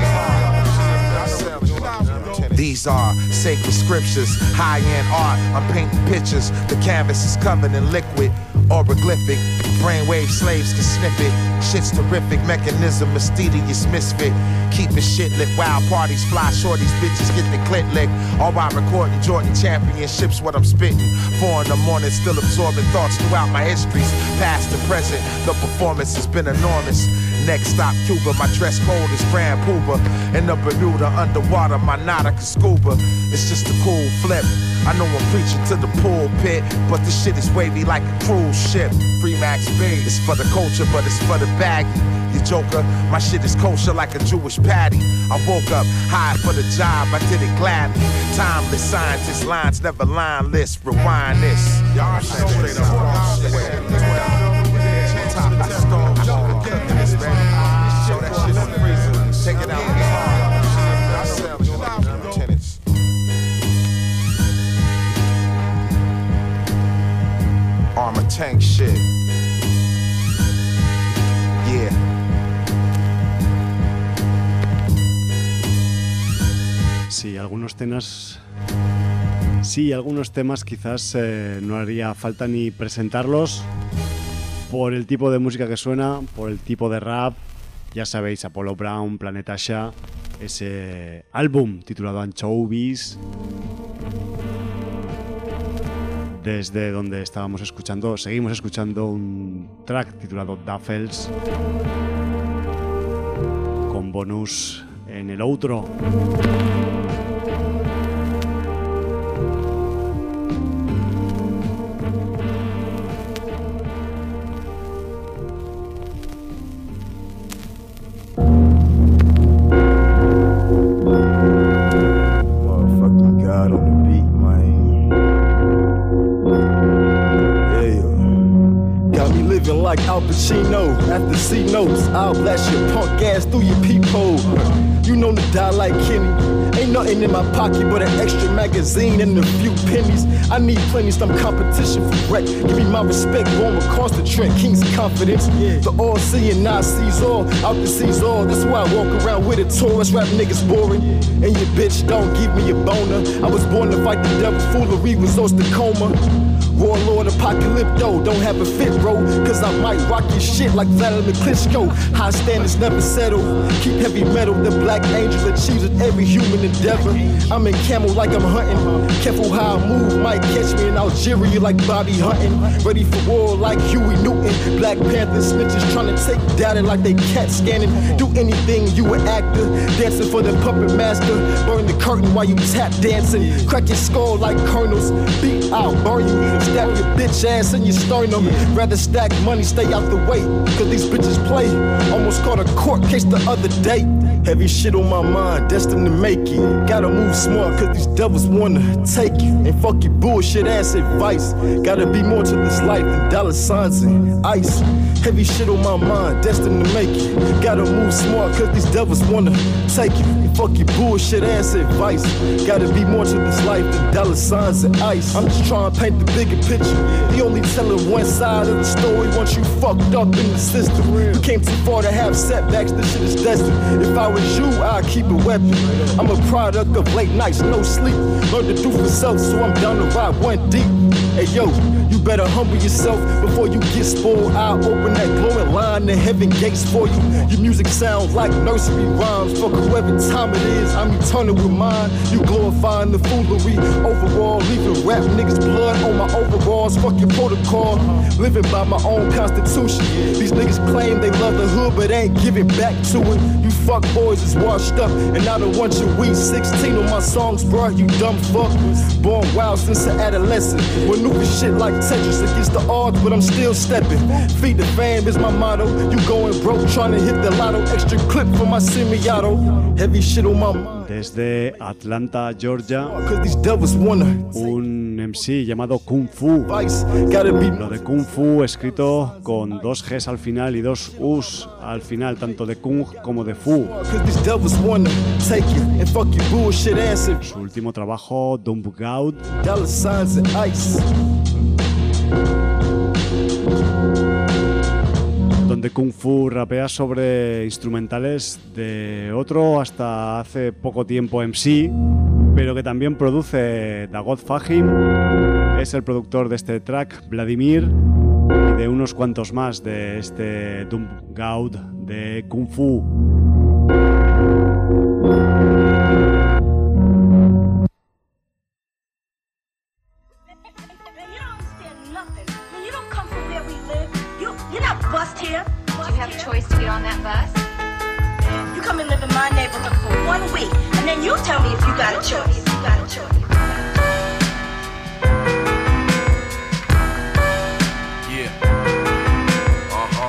These are sacred scriptures, high-end art. I'm painting pictures. The canvas is covered in liquid, oroglyphic. Brainwave slaves can sniff it. Shit's terrific, mechanism, mysterious misfit. Keeping shit lit, wild parties, fly shorties, bitches get the clit lick. All while recording Jordan championships, what I'm spitting. Four in the morning, still absorbing thoughts throughout my histories. Past and present, the performance has been enormous. Next stop, Cuba, my dress code is Grand Puba. In the Bermuda, underwater, my Nautica scuba. It's just a cool flip. I know I'm preaching to the pulpit, but this shit is wavy like a cruise ship. Free Max B, it's for the culture, but it's for the baggy. You joker, my shit is kosher like a Jewish patty. I woke up high for the job, I did it gladly. Timeless scientist lines, never lineless. Rewind this. Y'all shit straight up wrong shit. Top of the stove, cooking this, baby. Show that shit in the freezer. Take it out. Armor tank shit. Yeah. Sí, algunos temas. Sí, algunos temas quizás eh, no haría falta ni presentarlos por el tipo de música que suena, por el tipo de rap. Ya sabéis, Apollo Brown, Planeta Shah, ese álbum titulado Anchovies, desde donde estábamos escuchando, seguimos escuchando un track titulado Duffels, con bonus en el outro. like Al Pacino. After C notes, I'll blast your punk ass through your peephole. You known to die like Kenny. Ain't nothing in my pocket but an extra magazine and a few pennies. I need plenty, some competition for wreck. Give me my respect, born with constant Trent, King's confidence. Yeah. The all seeing, I sees all, out the sees all. That's why I walk around with a Taurus, rap niggas boring. And your bitch don't give me a boner. I was born to fight the devil, foolery results to coma. Warlord Apocalypto, don't have a fit, bro. Cause I might rock your shit like Vladimir Klitschko. High standards never settle. Keep heavy metal, the black angel achieves with every human endeavor. I'm in camo like I'm hunting. Careful how I move, might catch me in Algeria like Bobby Hunting. Ready for war like Huey Newton. Black Panther snitches trying to take data like they cat scanning. Do anything, you an actor. Dancing for the puppet master. Burn the curtain while you tap dancing. Crack your skull like kernels. Beat, I'll burn you. Stab your bitch ass in your sternum. Rather stack money, stay out the way. Cause these bitches play. Almost caught a court case the other day. Heavy shit on my mind, destined to make it. Gotta move smart cause these devils wanna take it. And fuck your bullshit ass advice. Gotta be more to this life than dollar signs and ice. Heavy shit on my mind, destined to make it. Gotta move smart cause these devils wanna take it. And fuck your bullshit ass advice. Gotta be more to this life than dollar signs and ice. I'm just trying to paint the bigger picture. The only telling one side of the story once you fucked up in the system. You came too far to have setbacks, this shit is destined. If I was you, I'd keep a weapon. I'm a product of late nights, no sleep. Learn to do for self, so I'm down to ride one deep. Hey yo, you better humble yourself before you get spoiled. I'll open that glowing line, the heaven gates for you. Your music sounds like nursery rhymes. Fuck whoever time it is, I'm eternal with mine. You glorifying the foolery overall, leaving rap niggas blood on my overalls. Fuck your protocol, living by my own constitution. These niggas claim they love the hood, but ain't giving back to it. You fuck boys is washed up, and I don't want your weed sixteen on my songs, bruh, you dumb fuck. Born wild since an adolescent, maneuver shit like Tetris against the odds, but I'm still stepping. Feed the fam is my motto. You going broke trying to hit the lotto. Extra clip for my semi-auto. Heavy shit on my mind. Desde Atlanta, Georgia, un M C llamado Kung Fu. Lo de Kung Fu escrito con dos Gs al final y dos U's al final, tanto de Kung como de Fu. Su último trabajo, Dumb God, donde Kung Fu rapea sobre instrumentales de otro hasta hace poco tiempo M C, pero que también produce Dagot Fahim, es el productor de este track, Vladimir, y de unos cuantos más de este Dumb God de Kung Fu. Bust here. Do you have a choice to get on that bus? You come and live in my neighborhood for one week, and then you tell me if you got a choice. You got a choice. Yeah. Uh-huh.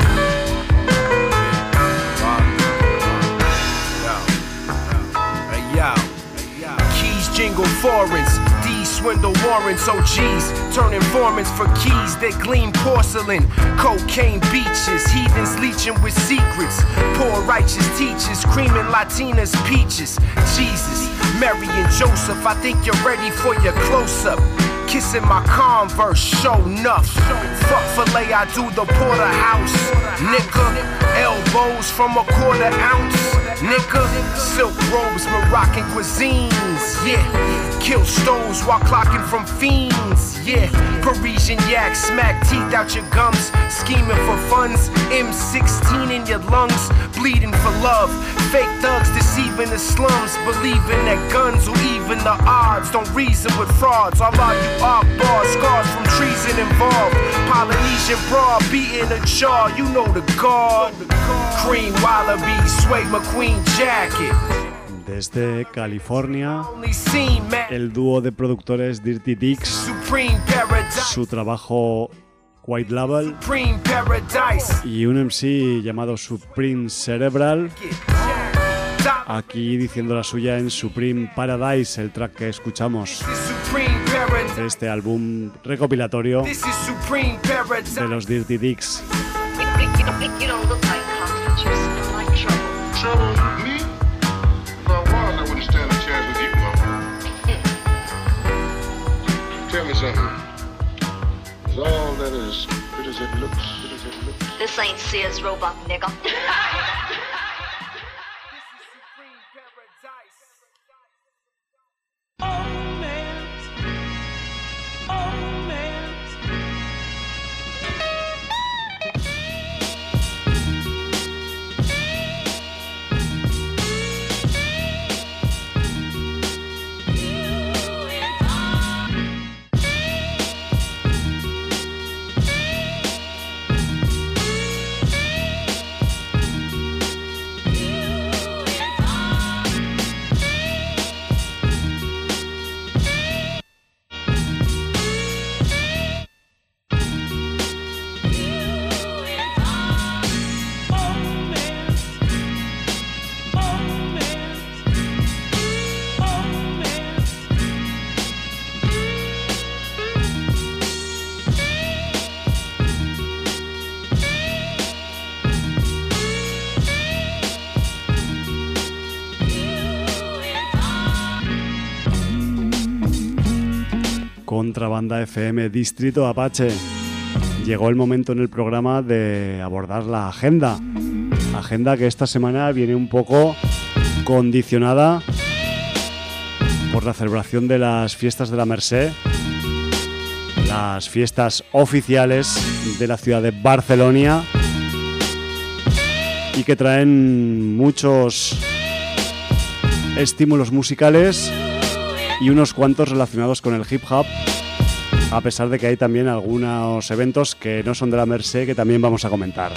Yeah. Hey, yo. Keys jingle foreigns. Swindle warrants, O Gs, turn informants for keys that gleam porcelain. Cocaine beaches, heathens leeching with secrets. Poor righteous teachers, creaming Latinas peaches. Jesus, Mary and Joseph, I think you're ready for your close-up. Kissing my Converse, show enough. Fuck filet, I do the porterhouse. Nigga, elbows from a quarter ounce. Nigga, silk robes, Moroccan cuisines. Yeah, kill stoves while clocking from fiends. Yeah, Parisian yak, smack teeth out your gums. Scheming for funds, M sixteen in your lungs. Bleeding for love, fake thugs deceiving the slums. Believing that guns will even the odds. Don't reason with frauds. All of you arc bars, scars from treason involved. Polynesian broad, beating a jaw, you know the guard. Cream Wallaby, Suede McQueen jacket. Desde California, el dúo de productores Dirty Dicks, su trabajo White Label y un M C llamado Supreme Cerebral, aquí diciendo la suya en Supreme Paradise, el track que escuchamos de este álbum recopilatorio de los Dirty Dicks. You don't look like cops, but you smell like trouble. Trouble? Me? If I was, I wouldn't stand a chance with you, Mama. Tell me something. Is all that as good as it looks? Good as it looks? This ain't Sears Roebuck, nigga. Contrabanda F M, Distrito Apache. Llegó el momento en el programa de abordar la agenda. Agenda que esta semana viene un poco condicionada por la celebración de las fiestas de la Mercè, las fiestas oficiales de la ciudad de Barcelona, y que traen muchos estímulos musicales y unos cuantos relacionados con el hip hop, a pesar de que hay también algunos eventos que no son de la Mercè que también vamos a comentar.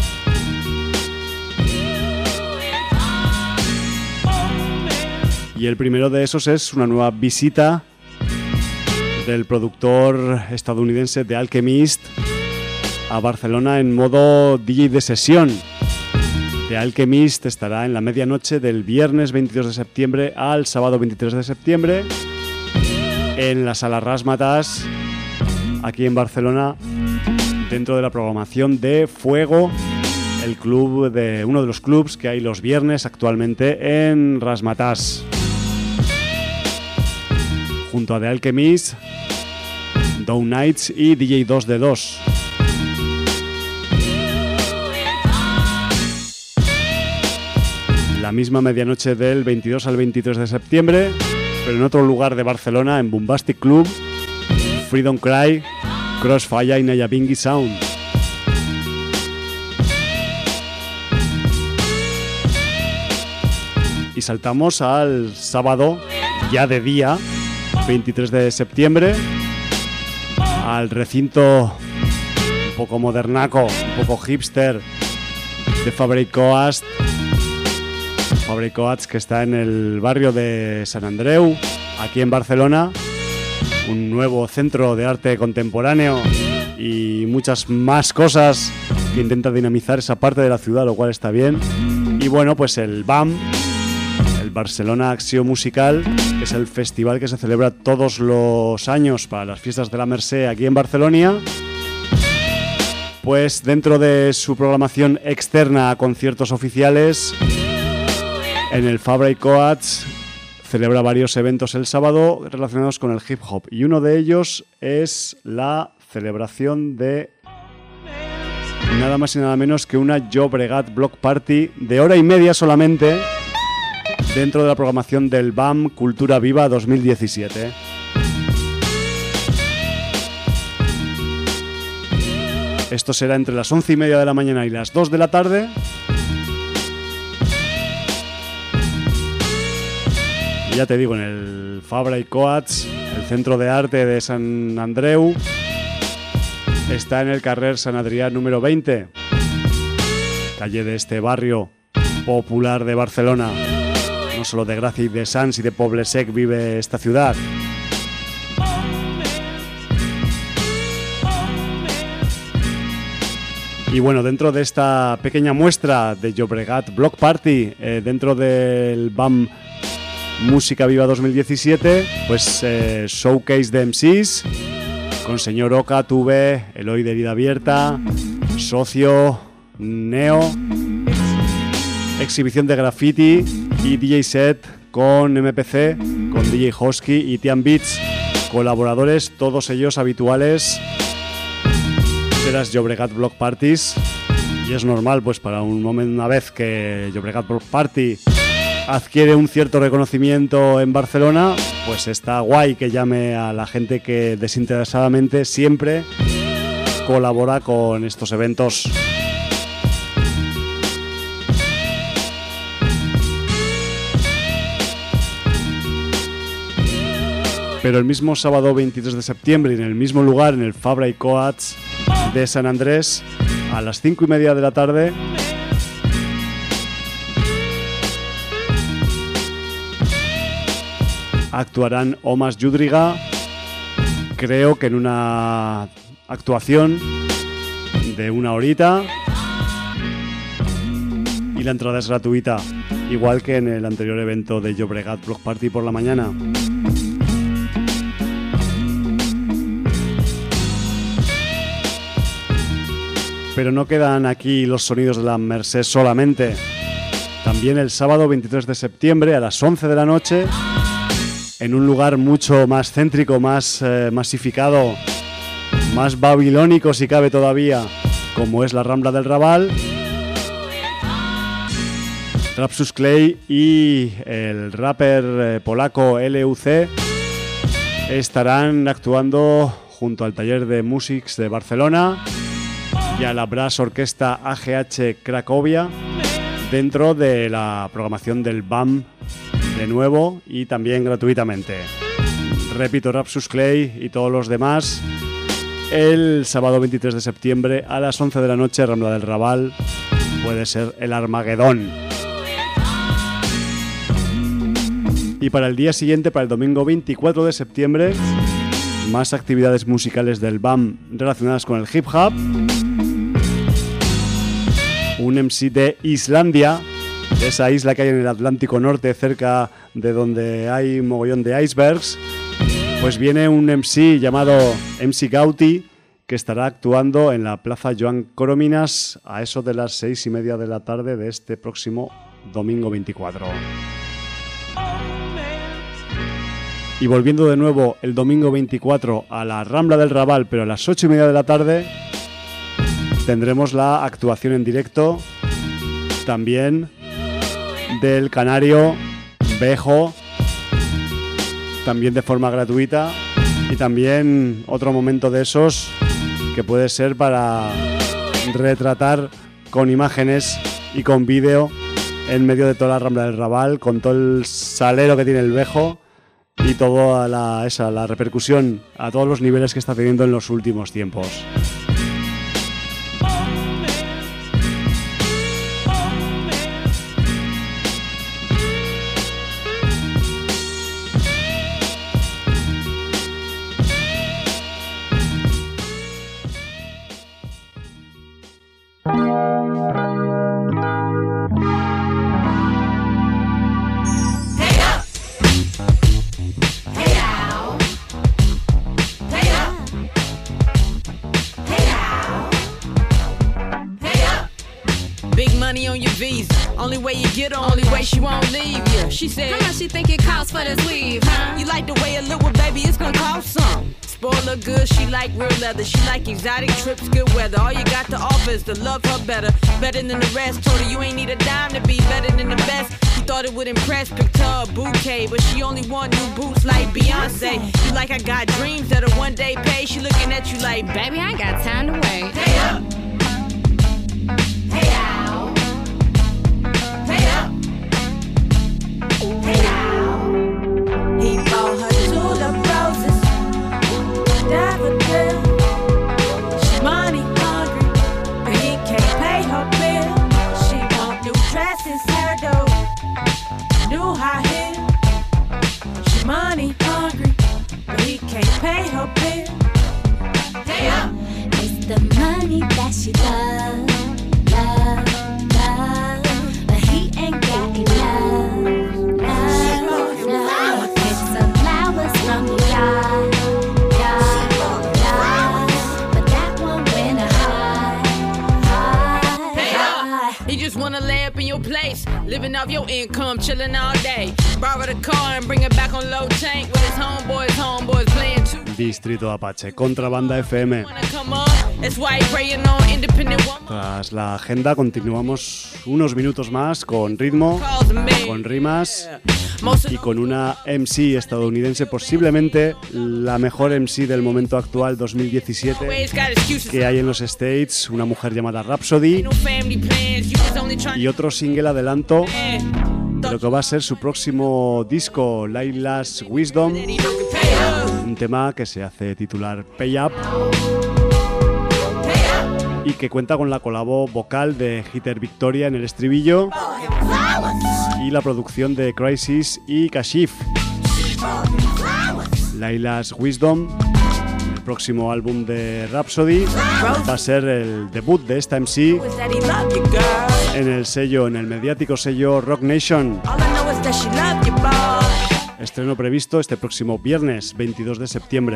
Y el primero de esos es una nueva visita del productor estadounidense The Alchemist a Barcelona en modo D J de sesión. The Alchemist estará en la medianoche del viernes veintidós de septiembre al sábado veintitrés de septiembre en la Sala Razzmatazz, aquí en Barcelona, dentro de la programación de Fuego, el club de uno de los clubs que hay los viernes actualmente en Razzmatazz. Junto a The Alchemist, Down Nights y D J dos de dos. La misma medianoche del veintidós al veintitrés de septiembre, pero en otro lugar de Barcelona, en Bombastic Club, Freedom Cry, Crossfire y Nyabinghi Sound. Y saltamos al sábado, ya de día, veintitrés de septiembre, al recinto un poco modernaco, un poco hipster de Fabric Coast. Fabric Coats, que está en el barrio de San Andreu, aquí en Barcelona, un nuevo centro de arte contemporáneo y muchas más cosas que intenta dinamizar esa parte de la ciudad, lo cual está bien. Y bueno, pues el B A M, el Barcelona Acció Musical, que es el festival que se celebra todos los años para las fiestas de la Mercè aquí en Barcelona, pues dentro de su programación externa a conciertos oficiales, en el Fabric Coats celebra varios eventos el sábado relacionados con el hip hop, y uno de ellos es la celebración de nada más y nada menos que una Llobregat Block Party de hora y media solamente dentro de la programación del B A M Cultura Viva dos mil diecisiete. Esto será entre las once y media de la mañana y las dos de la tarde. Y ya te digo, en el Fabric Coats, el centro de arte de San Andreu, está en el carrer Sant Adrià número veinte, calle de este barrio popular de Barcelona. No solo de Gràcia y de Sants y de Poble Sec vive esta ciudad. Y bueno, dentro de esta pequeña muestra de Llobregat Block Party, eh, dentro del B A M Música Viva dos mil diecisiete, pues eh, showcase de M Cs con Señor Oca, Tuve, Eloy de Herida Abierta, Socio, neo, exhibición de graffiti y D J set con M P C, con D J Hosky y Tian Beats, colaboradores, todos ellos habituales de las Llobregat Block Parties. Y es normal, pues para un momento, una vez que Llobregat Block Party adquiere un cierto reconocimiento en Barcelona, pues está guay que llame a la gente que desinteresadamente siempre colabora con estos eventos. Pero el mismo sábado veintitrés de septiembre, en el mismo lugar, en el Fabra y Coats de San Andrés, a las cinco y media de la tarde, actuarán Omas Yudriga, creo que en una actuación de una horita, y la entrada es gratuita, igual que en el anterior evento de Llobregat Block Party por la mañana. Pero no quedan aquí los sonidos de la Merced solamente. También el sábado veintitrés de septiembre a las once de la noche, en un lugar mucho más céntrico, más eh, masificado, más babilónico si cabe todavía, como es la Rambla del Raval, Rapsus Clay y el rapper eh, polaco L U C estarán actuando junto al Taller de Musics de Barcelona y a la Brass Orquesta A G H Cracovia, dentro de la programación del B A M de nuevo y también gratuitamente. Repito, Rapsus Clay y todos los demás el sábado veintitrés de septiembre a las once de la noche, Rambla del Raval. Puede ser el Armagedón. Y para el día siguiente, para el domingo veinticuatro de septiembre, más actividades musicales del B A M relacionadas con el hip hop. Un M C de Islandia, de esa isla que hay en el Atlántico Norte, cerca de donde hay un mogollón de icebergs. Pues viene un M C llamado M C Gauti, que estará actuando en la Plaza Joan Corominas a eso de las seis y media de la tarde de este próximo domingo veinticuatro. Y volviendo de nuevo el domingo veinticuatro a la Rambla del Raval, pero a las ocho y media de la tarde, tendremos la actuación en directo también del canario Bejo, también de forma gratuita, y también otro momento de esos que puede ser para retratar con imágenes y con vídeo en medio de toda la Rambla del Raval, con todo el salero que tiene el Bejo y toda la, esa, la repercusión a todos los niveles que está teniendo en los últimos tiempos. Only way you get her, only way she won't leave you. She said, how much she think it costs for this weave, huh? You like the way it look, well baby, it's gonna cost some. Spoil her good, she like real leather. She like exotic trips, good weather. All you got to offer is to love her better. Better than the rest, told her you ain't need a dime to be better than the best. You thought it would impress, picked her a bouquet, but she only want new boots like Beyonce. You like I got dreams that'll one day pay. She looking at you like, baby, I ain't got time to wait. Hey up! Hey out! He bought her tulip roses, daffodil. She money hungry, but he can't pay her bill. She want new dresses, hairdo, new high heel. She money hungry, but he can't pay her bill. Hey up! It's the money that she loves, love, love, but he ain't got enough. Hey wanna lay up in your place, living off your income, chilling all day. Borrow the car and bring it back on low tank with his homeboys, homeboys playing too. Distrito Apache, Contrabanda F M. Tras la agenda continuamos unos minutos más con ritmo, con rimas y con una M C estadounidense, posiblemente la mejor M C del momento actual dos mil diecisiete que hay en los States, una mujer llamada Rhapsody, y otro single adelanto de lo que va a ser su próximo disco, Laila's Wisdom, un tema que se hace titular Pay Up y que cuenta con la colabo vocal de Heather Victoria en el estribillo y la producción de Crisis y Kashif. Laila's Wisdom, el próximo álbum de Rhapsody, va a ser el debut de esta M C en el sello, en el mediático sello Rock Nation. Estreno previsto este próximo viernes veintidós de septiembre.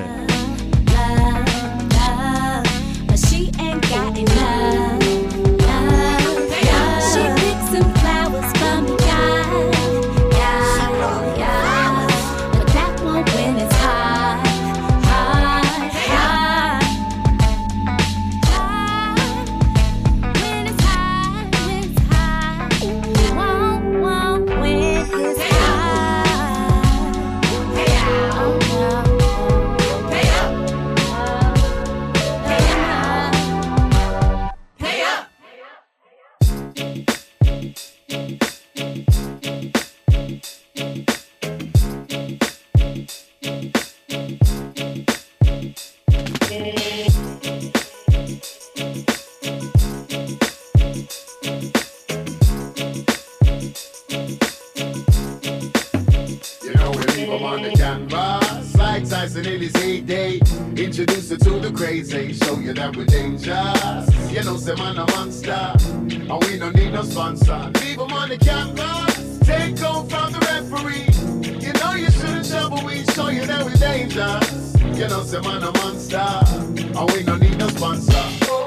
Introduce her to the crazy, show you that we're dangerous. You know, say man a monster, and we don't need no sponsor. Leave them on the canvas, take home from the referee. You know you shouldn't trouble, we show you that we're dangerous. You know, say man a monster, and we don't need no sponsor.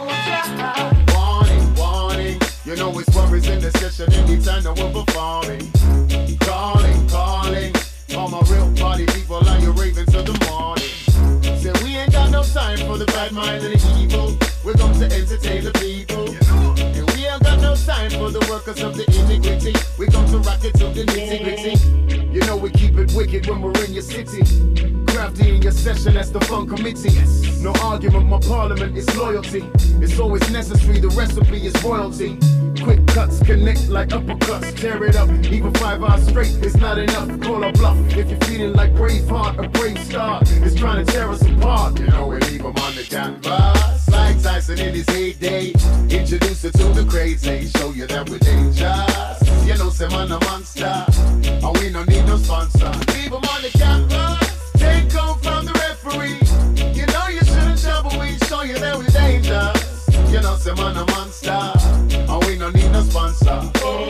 Warning, warning, you know it's worries in the session anytime that we're performing. Calling, calling, all my real party people and you raving till the morning. Say we ain't got no time for the bad mind and the evil. We're going to entertain the people. And we ain't got no time for the workers of the iniquity. We're going to rock it to the nitty gritty. You know we keep it wicked when we're in your city. Crafty in your session, that's the fun committee. No argument, my parliament is loyalty. It's always necessary, the recipe is royalty. Quick cuts connect like uppercuts, tear it up. Even five hours straight is not enough. Call a bluff if you're feeling like Braveheart, a brave star is trying to tear us apart. You know we leave him on the canvas like Tyson in his heyday. Introduce her to the crazy, show you that we're dangerous. You know, say man a monster, and we don't need no sponsor. Leave him on the canvas, take home from the referee. You know you shouldn't trouble, we show you that we're dangerous. You know, say man a monster, and we don't need no sponsor.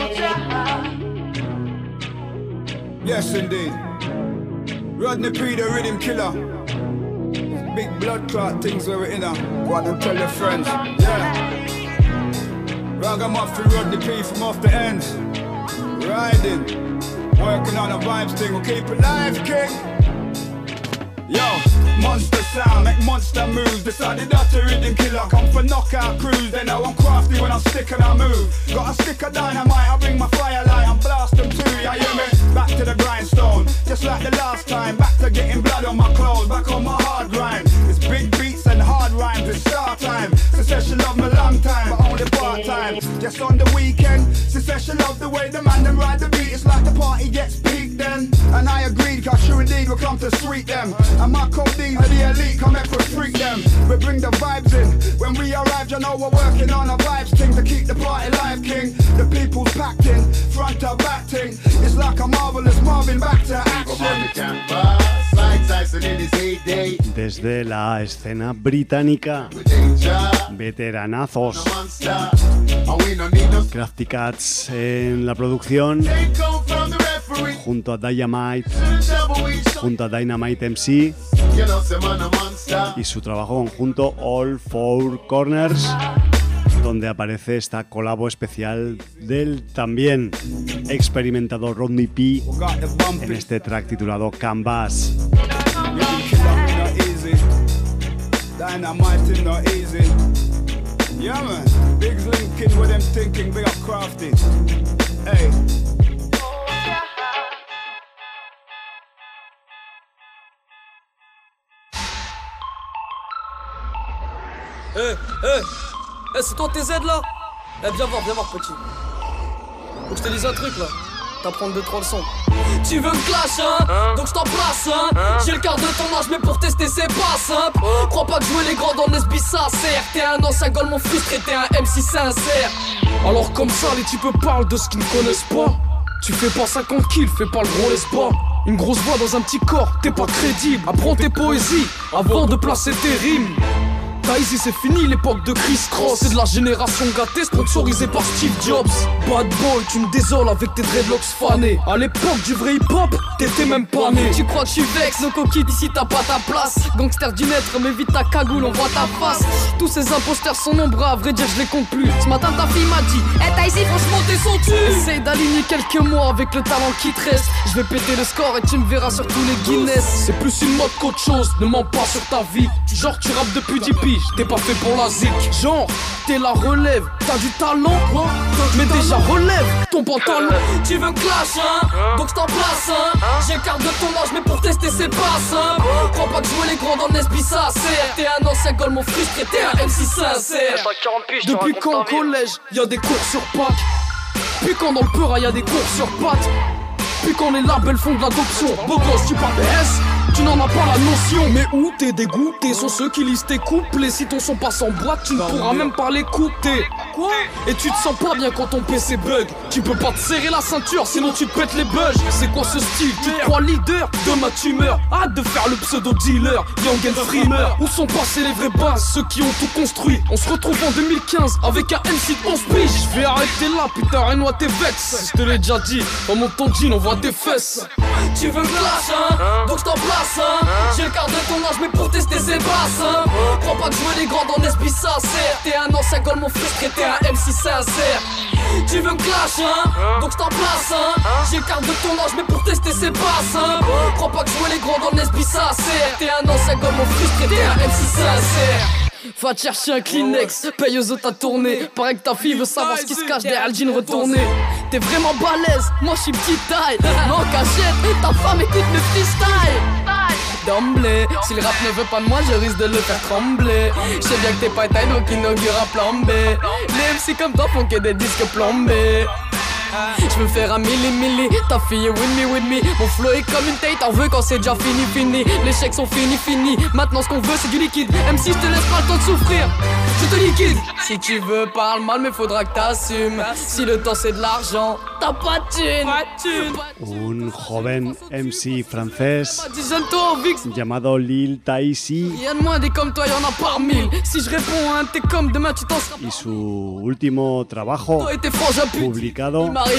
Yes, indeed. Rodney P, the rhythm killer. Big blood clot things where we're in a. Go on and tell your friends. Yeah. Ragamuffin Rodney P from off the end. Riding. Working on a vibes thing. We'll keep it live, king. Yo, monster sound, make monster moves. Decided not to rhythm killer. Come for knockout crews. They know I'm crafty when I'm stick and I move. Got a stick of dynamite, I bring my firelight and blast them too, you hear me? Back to the grindstone, just like the last time. Back to getting blood on my clothes, back on my hard grind. It's big beats and hard rhymes, it's start time. Succession love me long time, but only part time. Just on the weekend, Succession love the way the man them ride the beat. It's like the party gets peaked then. And I agreed, cause sure indeed we'll come to sweet them. And my codeine are the elite, come here for freak them. We bring the vibes in, when we arrive you know we're working on a vibes thing to keep the party live, king. The people's packed in, front to back thing. It's like a marvelous Marvin back to action. Desde la escena británica, veteranazos, Crafty Cats en la producción, junto a Dynamite, junto a Dynamite M C y su trabajo conjunto All Four Corners. donde aparece esta colabo especial del también experimentado Rodney P en este track titulado Canvas. Dynamite not easy. Yeah man, Big's linking with them thinking, big up crafty. Hey. Eh, eh, eh, c'est toi T Z là? Eh, viens voir, viens voir petit. Faut que je te dise un truc là. T'apprends deux trois leçons. Tu veux me clash hein, hein donc je t'en place hein, hein j'ai le quart de ton âge mais pour tester c'est pas simple. oh. Crois pas que jouer les grands dans le S B ça sert. T'es un ancien golemon frustré, t'es un M C sincère. Alors comme ça les types parlent de ce qu'ils ne connaissent pas. Tu fais pas cinquante kills, fais pas le gros espoir. Une grosse voix dans un petit corps, t'es pas crédible. Apprends tes poésies avant de placer tes rimes. Easy c'est fini l'époque de Chris Cross. C'est de la génération gâtée sponsorisée par Steve Jobs. Bad boy tu me désoles avec tes dreadlocks fanés. À l'époque du vrai hip hop t'étais même pas né. Tu crois que je suis vex, nos coquilles d'ici t'as pas ta place. Gangster du net remets vite ta cagoule on voit ta face. Tous ces imposteurs sont nombreux à vrai dire je les compte plus. Ce matin ta fille m'a dit hey Taïsi franchement t'es son tu. Essaye d'aligner quelques mois avec le talent qui te reste. Je vais péter le score et tu me verras sur tous les Guinness. C'est plus une mode qu'autre chose, ne mens pas sur ta vie. Genre tu rappes depuis dix piges. T'es pas fait pour la zik. Genre, t'es la relève. T'as du talent, quoi. Mais déjà relève ton pantalon. Tu veux me clash, hein, donc je t'en place, hein. J'ai le quart de ton âge, mais pour tester c'est pas simple. Crois pas que jouer les grands dans le S B ça sert. T'es un ancien golemon frustré, t'es un M C sincère. Depuis quand au collège, y'a des cours sur Pâques. Puis quand dans le Peura, y'a des cours sur pattes. Puis quand les labels font de l'adoption. Beau gosse, tu parles de S. Tu n'en as pas la notion. Mais où t'es dégoûté sont ceux qui lisent tes couplets. Si ton son passe en boîte, tu ne pourras même pas l'écouter. Quoi? Et tu te sens pas bien quand ton P C bug. Tu peux pas te serrer la ceinture, sinon tu te pètes les bugs. C'est quoi ce style? Tu te crois leader? Demain tu meurs. Hâte de faire le pseudo-dealer, young and freemer. Où sont passés les vrais bases, ceux qui ont tout construit? On se retrouve en deux mille quinze avec un M C de onze piges. Je vais arrêter là, putain, Renoir t'es vex. Je te l'ai déjà dit, on monte ton jean, on voit tes fesses. Tu veux me clash, hein, donc je t'en place, hein. J'ai le quart de ton âge, mais pour tester c'est pas simple. Crois pas que jouer les grands dans l'S B ça sert. T'es un ancien golemon frustré, t'es un M C sincère. Tu veux me clash, hein, donc je t'en place, hein. J'ai le quart de ton âge, mais pour tester c'est pas simple. Crois pas que jouer les grands dans l'S B ça sert. T'es un ancien golemon frustré, t'es un M C sincère. Va te chercher un Kleenex, paye aux autres à tourner. Paraît que ta fille veut savoir ce qui se cache derrière le jean retourné. T'es vraiment balèze, moi je suis petite taille. Mais en cachette, ta femme écoute mes freestyles. D'emblée, si le rap ne veut pas de moi, je risque de le faire trembler. Je sais bien que t'es pas taille, donc inaugure un plan B. Les M C comme toi font que des disques plombés. Je veux faire un milli milli, ta fille est with me with me. Mon flow est comme une taille, t'en veux quand c'est déjà fini fini. Les chèques sont finis finis, maintenant ce qu'on veut c'est du liquide. Même si je te laisse pas le temps de souffrir, je te liquide. Si tu veux parle mal mais faudra que t'assumes. Si le temps c'est de l'argent, t'as pas de thune. Un joven M C francés llamado Lil Taïsi. Rien de moins des comme toi, y'en a par mille. Si je réponds à un t'es comme demain tu t'en seras. Y su último trabajo publicado Y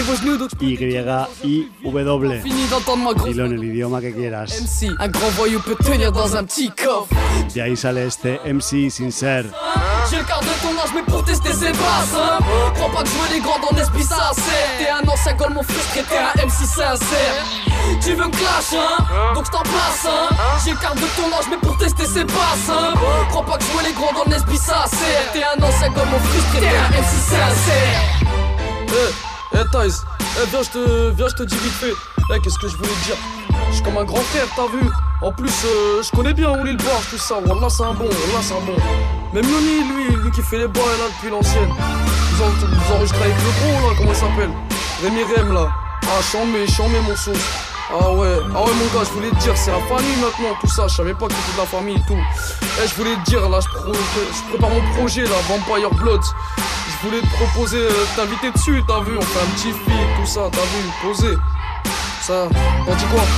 I W. Dilo en el idioma que quieras. M C, un grand voyou peut tenir dans un petit coffre. De ahí sale este M C sincère. J'ai le quart de ton âge mais pour tester c'est pas simple. Crois pas que jouer les grands dans l'S B ça sert. T'es un ancien golemon frustré, t'es un M C sincère. Tu veux me clash, hein, donc je t'en place, hein. J'ai le quart de ton âge mais pour tester c'est pas simple. Crois pas que jouer les grands dans l'S B ça sert. T'es un ancien golemon frustré, t'es un M C sincère. Eh, eh Taïs, eh viens je te, viens je te dis vite fait. Eh qu'est-ce que je voulais te dire? Je suis comme un grand frère, t'as vu? En plus, euh, je connais bien où il barge, tout ça. Wallah, c'est un bon, Wallah, c'est un bon. Même Yoni, lui, lui qui fait les bails là depuis l'ancienne. Vous, en, vous enregistrez avec le gros là, comment il s'appelle? Rémi Rem là. Ah, chambé, chambé mon sauce. Ah ouais, ah ouais mon gars, je voulais te dire, c'est la famille maintenant, tout ça. Je savais pas que c'était de la famille et tout. Eh, je voulais te dire, là, je, pro, je prépare mon projet là, Vampire Blood. Je voulais te proposer, euh, t'inviter dessus, t'as vu? On fait un petit feat, tout ça, t'as vu? Posé. Ça, t'en dis quoi?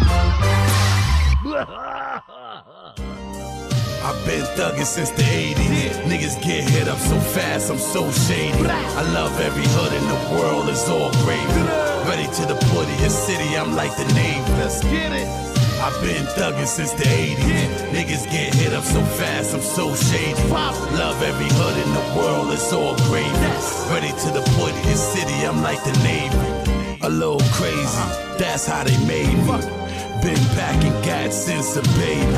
I've been thugging since the eighties. Niggas get hit up so fast, I'm so shady. I love every hood in the world, it's all gravy. Ready to the putty, a city, I'm like the Navy. Let's get it. I've been thugging since the eighties. Niggas get hit up so fast, I'm so shady. Love every hood in the world, it's it's all gravy. Ready to deploy to your city, I'm like the Navy. A little crazy, that's how they made me. Been packing gas since a baby.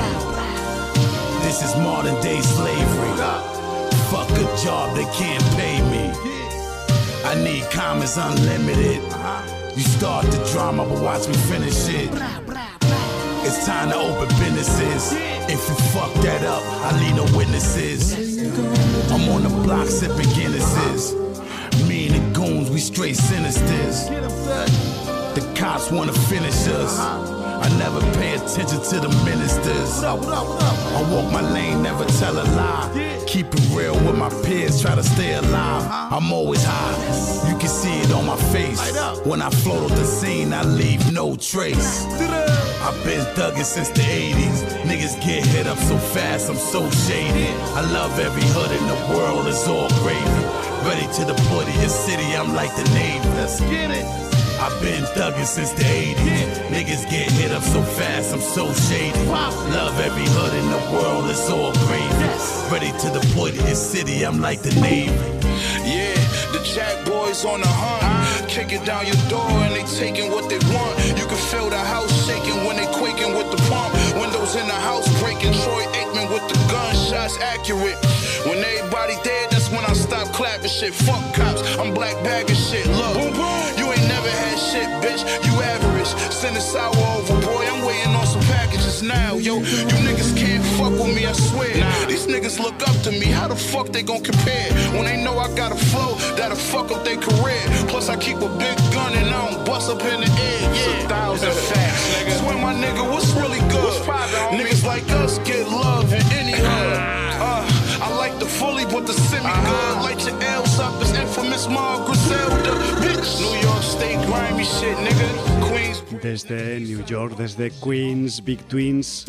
This is modern day slavery. Fuck a job, they can't pay me. I need commas unlimited. You start the drama, but watch me finish it. It's time to open businesses. If you fuck that up, I need no witnesses. I'm on the block sipping Guinnesses. Me and the goons, we straight sinisters. The cops wanna finish us. I never pay attention to the ministers. I walk my lane, never tell a lie. Keep it real with my peers, try to stay alive. I'm always high, you can see it on my face. When I float off the scene, I leave no trace. I've been thugging since the eighties. Niggas get hit up so fast, I'm so shady. I love every hood in the world, it's all gravy. Ready to deploy to your city, I'm like the Navy. Let's get it. I've been thugging since the eighties. Niggas get hit up so fast, I'm so shady. Love every hood in the world, it's all gravy. Ready to deploy to your city, I'm like the Navy. Yeah, the Jack boys on the hunt. Kick it down your door and they taking what they want. You can feel the house shaking when they quaking with the pump. Windows in the house breaking, Troy Aikman with the gunshots accurate. When everybody dead, that's when I stop clapping shit. Fuck cops, I'm black bagging shit. Look, you ain't never had shit, bitch. You average. Send a sour over, boy. I'm waiting on some packages now, yo. You niggas can't fuck with me, I swear. Nah. These niggas look up to me. How the fuck they gon' compare? When they know I got a flow that'll fuck up their career. Plus I keep a big gun and I don't bust up in the air. Yeah, a thousand facts, nigga. Swear my nigga, what's really good? What's poppin', niggas like us get love in any hood. Uh, I like the fully, but the semi-good. Light your L's up, this infamous Mar Griselda, bitch. New York State grimy shit, nigga. Queens. Desde New York, desde Queens, Big Twins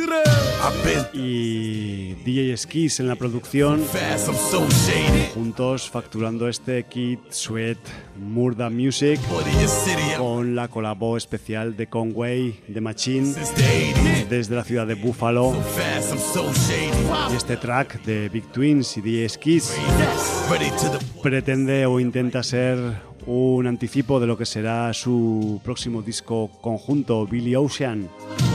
y D J Skis en la producción, juntos facturando este Kid Sweat Murda Music con la colabo especial de Conway The Machine desde la ciudad de Buffalo. Y este track de Big Twins y D J Skis pretende o intenta ser un anticipo de lo que será su próximo disco conjunto, Billy Ocean.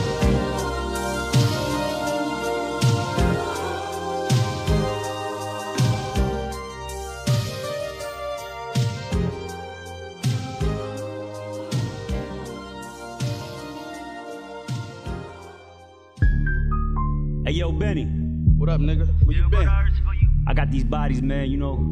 Hey yo, Benny. What up, nigga? Where you been? I got these bodies, man, you know.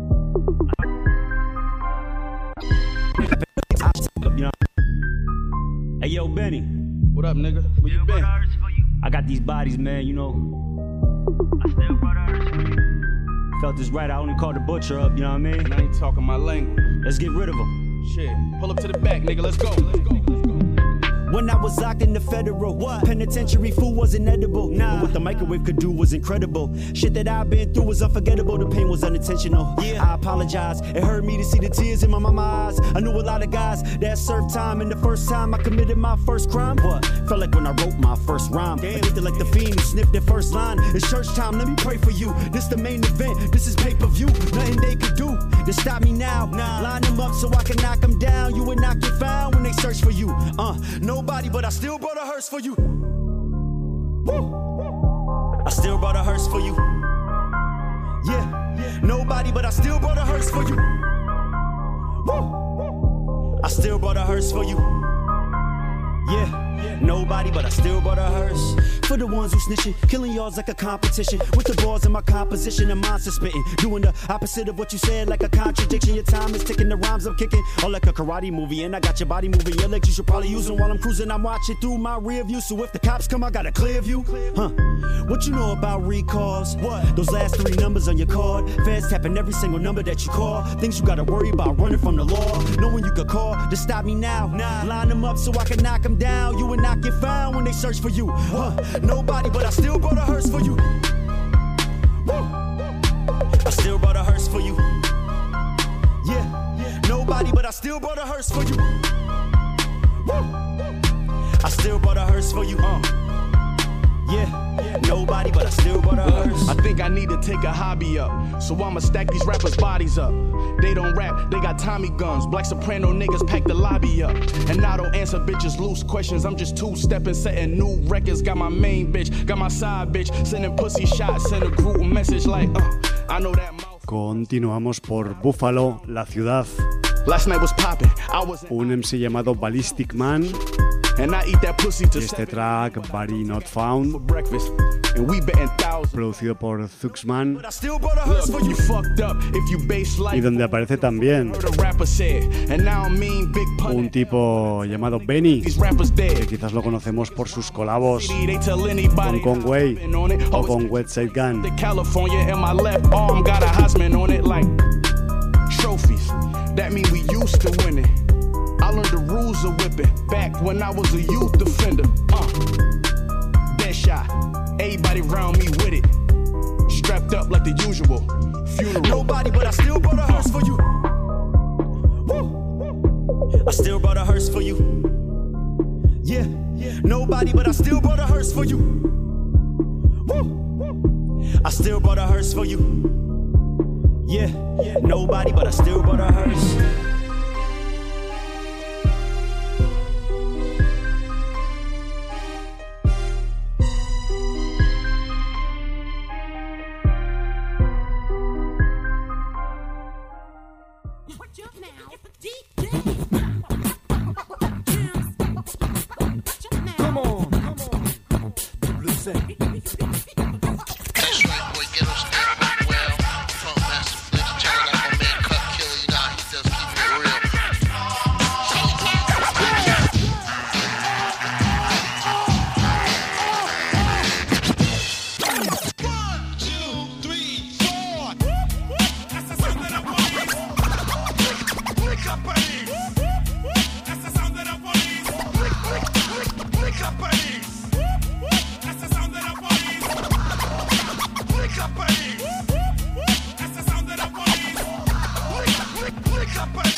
You know. Hey yo, Benny. What up, nigga? Where you been? I got these bodies, man, you know. I still brought hers for you. Felt this right, I only called the butcher up, you know what I mean? I ain't talking my language. Let's get rid of them. Shit, pull up to the back, nigga, let's go. Let's go, let's go. When I was locked in the federal, what? Penitentiary food wasn't edible. Nah, but what the microwave could do was incredible. Shit that I've been through was unforgettable. The pain was unintentional. Yeah, I apologize. It hurt me to see the tears in my mama's eyes. I knew a lot of guys that served time, and the first time I committed my first crime, what? Felt like when I wrote my first rhyme. Addicted like the fiend who sniffed that first line. It's church time, let me pray for you. This the main event, this is pay-per-view. Nothing they could do to stop me now. Nah. Line them up so I can knock them down. You would not get found when they search for you. Uh, nobody, but I still brought a hearse for you. Woo. I still brought a hearse for you. Yeah, nobody, but I still brought a hearse for you. Woo. I still brought a hearse for you. Yeah, nobody, but I still brought a hearse. For the ones who snitching, killing y'all's like a competition. With the bars in my composition and monster spitting. Doing the opposite of what you said, like a contradiction. Your time is ticking, the rhymes I'm kicking. All like a karate movie, and I got your body moving. Your legs you should probably use them while I'm cruising. I'm watching through my rear view, so if the cops come, I got a clear view. Huh, what you know about recalls? What? Those last three numbers on your card. Feds tapping every single number that you call. Things you gotta worry about running from the law. Knowing you could call to stop me now. Nah. Line them up so I can knock them down. You would not get found when they search for you. Huh, nobody, but I still brought a hearse for you. Woo. I still brought a hearse for you. Yeah, nobody, but I still brought a hearse for you. Woo. I still brought a hearse for you. Uh. Yeah, nobody, but I still bought a hearse. I think I need to take a hobby up, so I'ma stack these rappers' bodies up. They don't rap, they got Tommy guns. Black soprano niggas pack the lobby up. And I don't answer bitches loose questions. I'm just two-stepping, setting new records. Got my main bitch, got my side bitch, sending pussy shots, send a group message like, uh, I know that mouth. Continuamos por Buffalo, la ciudad. Last night was popping. I was un M C llamado Ballistic Man. And I eat that pussy to y este track, Body Not Found, and we producido por Thuxman, Look, you fucked up if you base y donde aparece también un tipo llamado Benny, que quizás lo conocemos por sus colabos con Conway o con Westside Gun. That mean we used to winning. I learned the rules of whipping back when I was a youth defender. Uh, dead shot, everybody around me with it. Strapped up like the usual funeral. Nobody, but I still brought a hearse for you. Woo. I still brought a hearse for you. Yeah, nobody, but I still brought a hearse for you. Woo. I still brought a hearse for you. Yeah, nobody, but I still brought a hearse.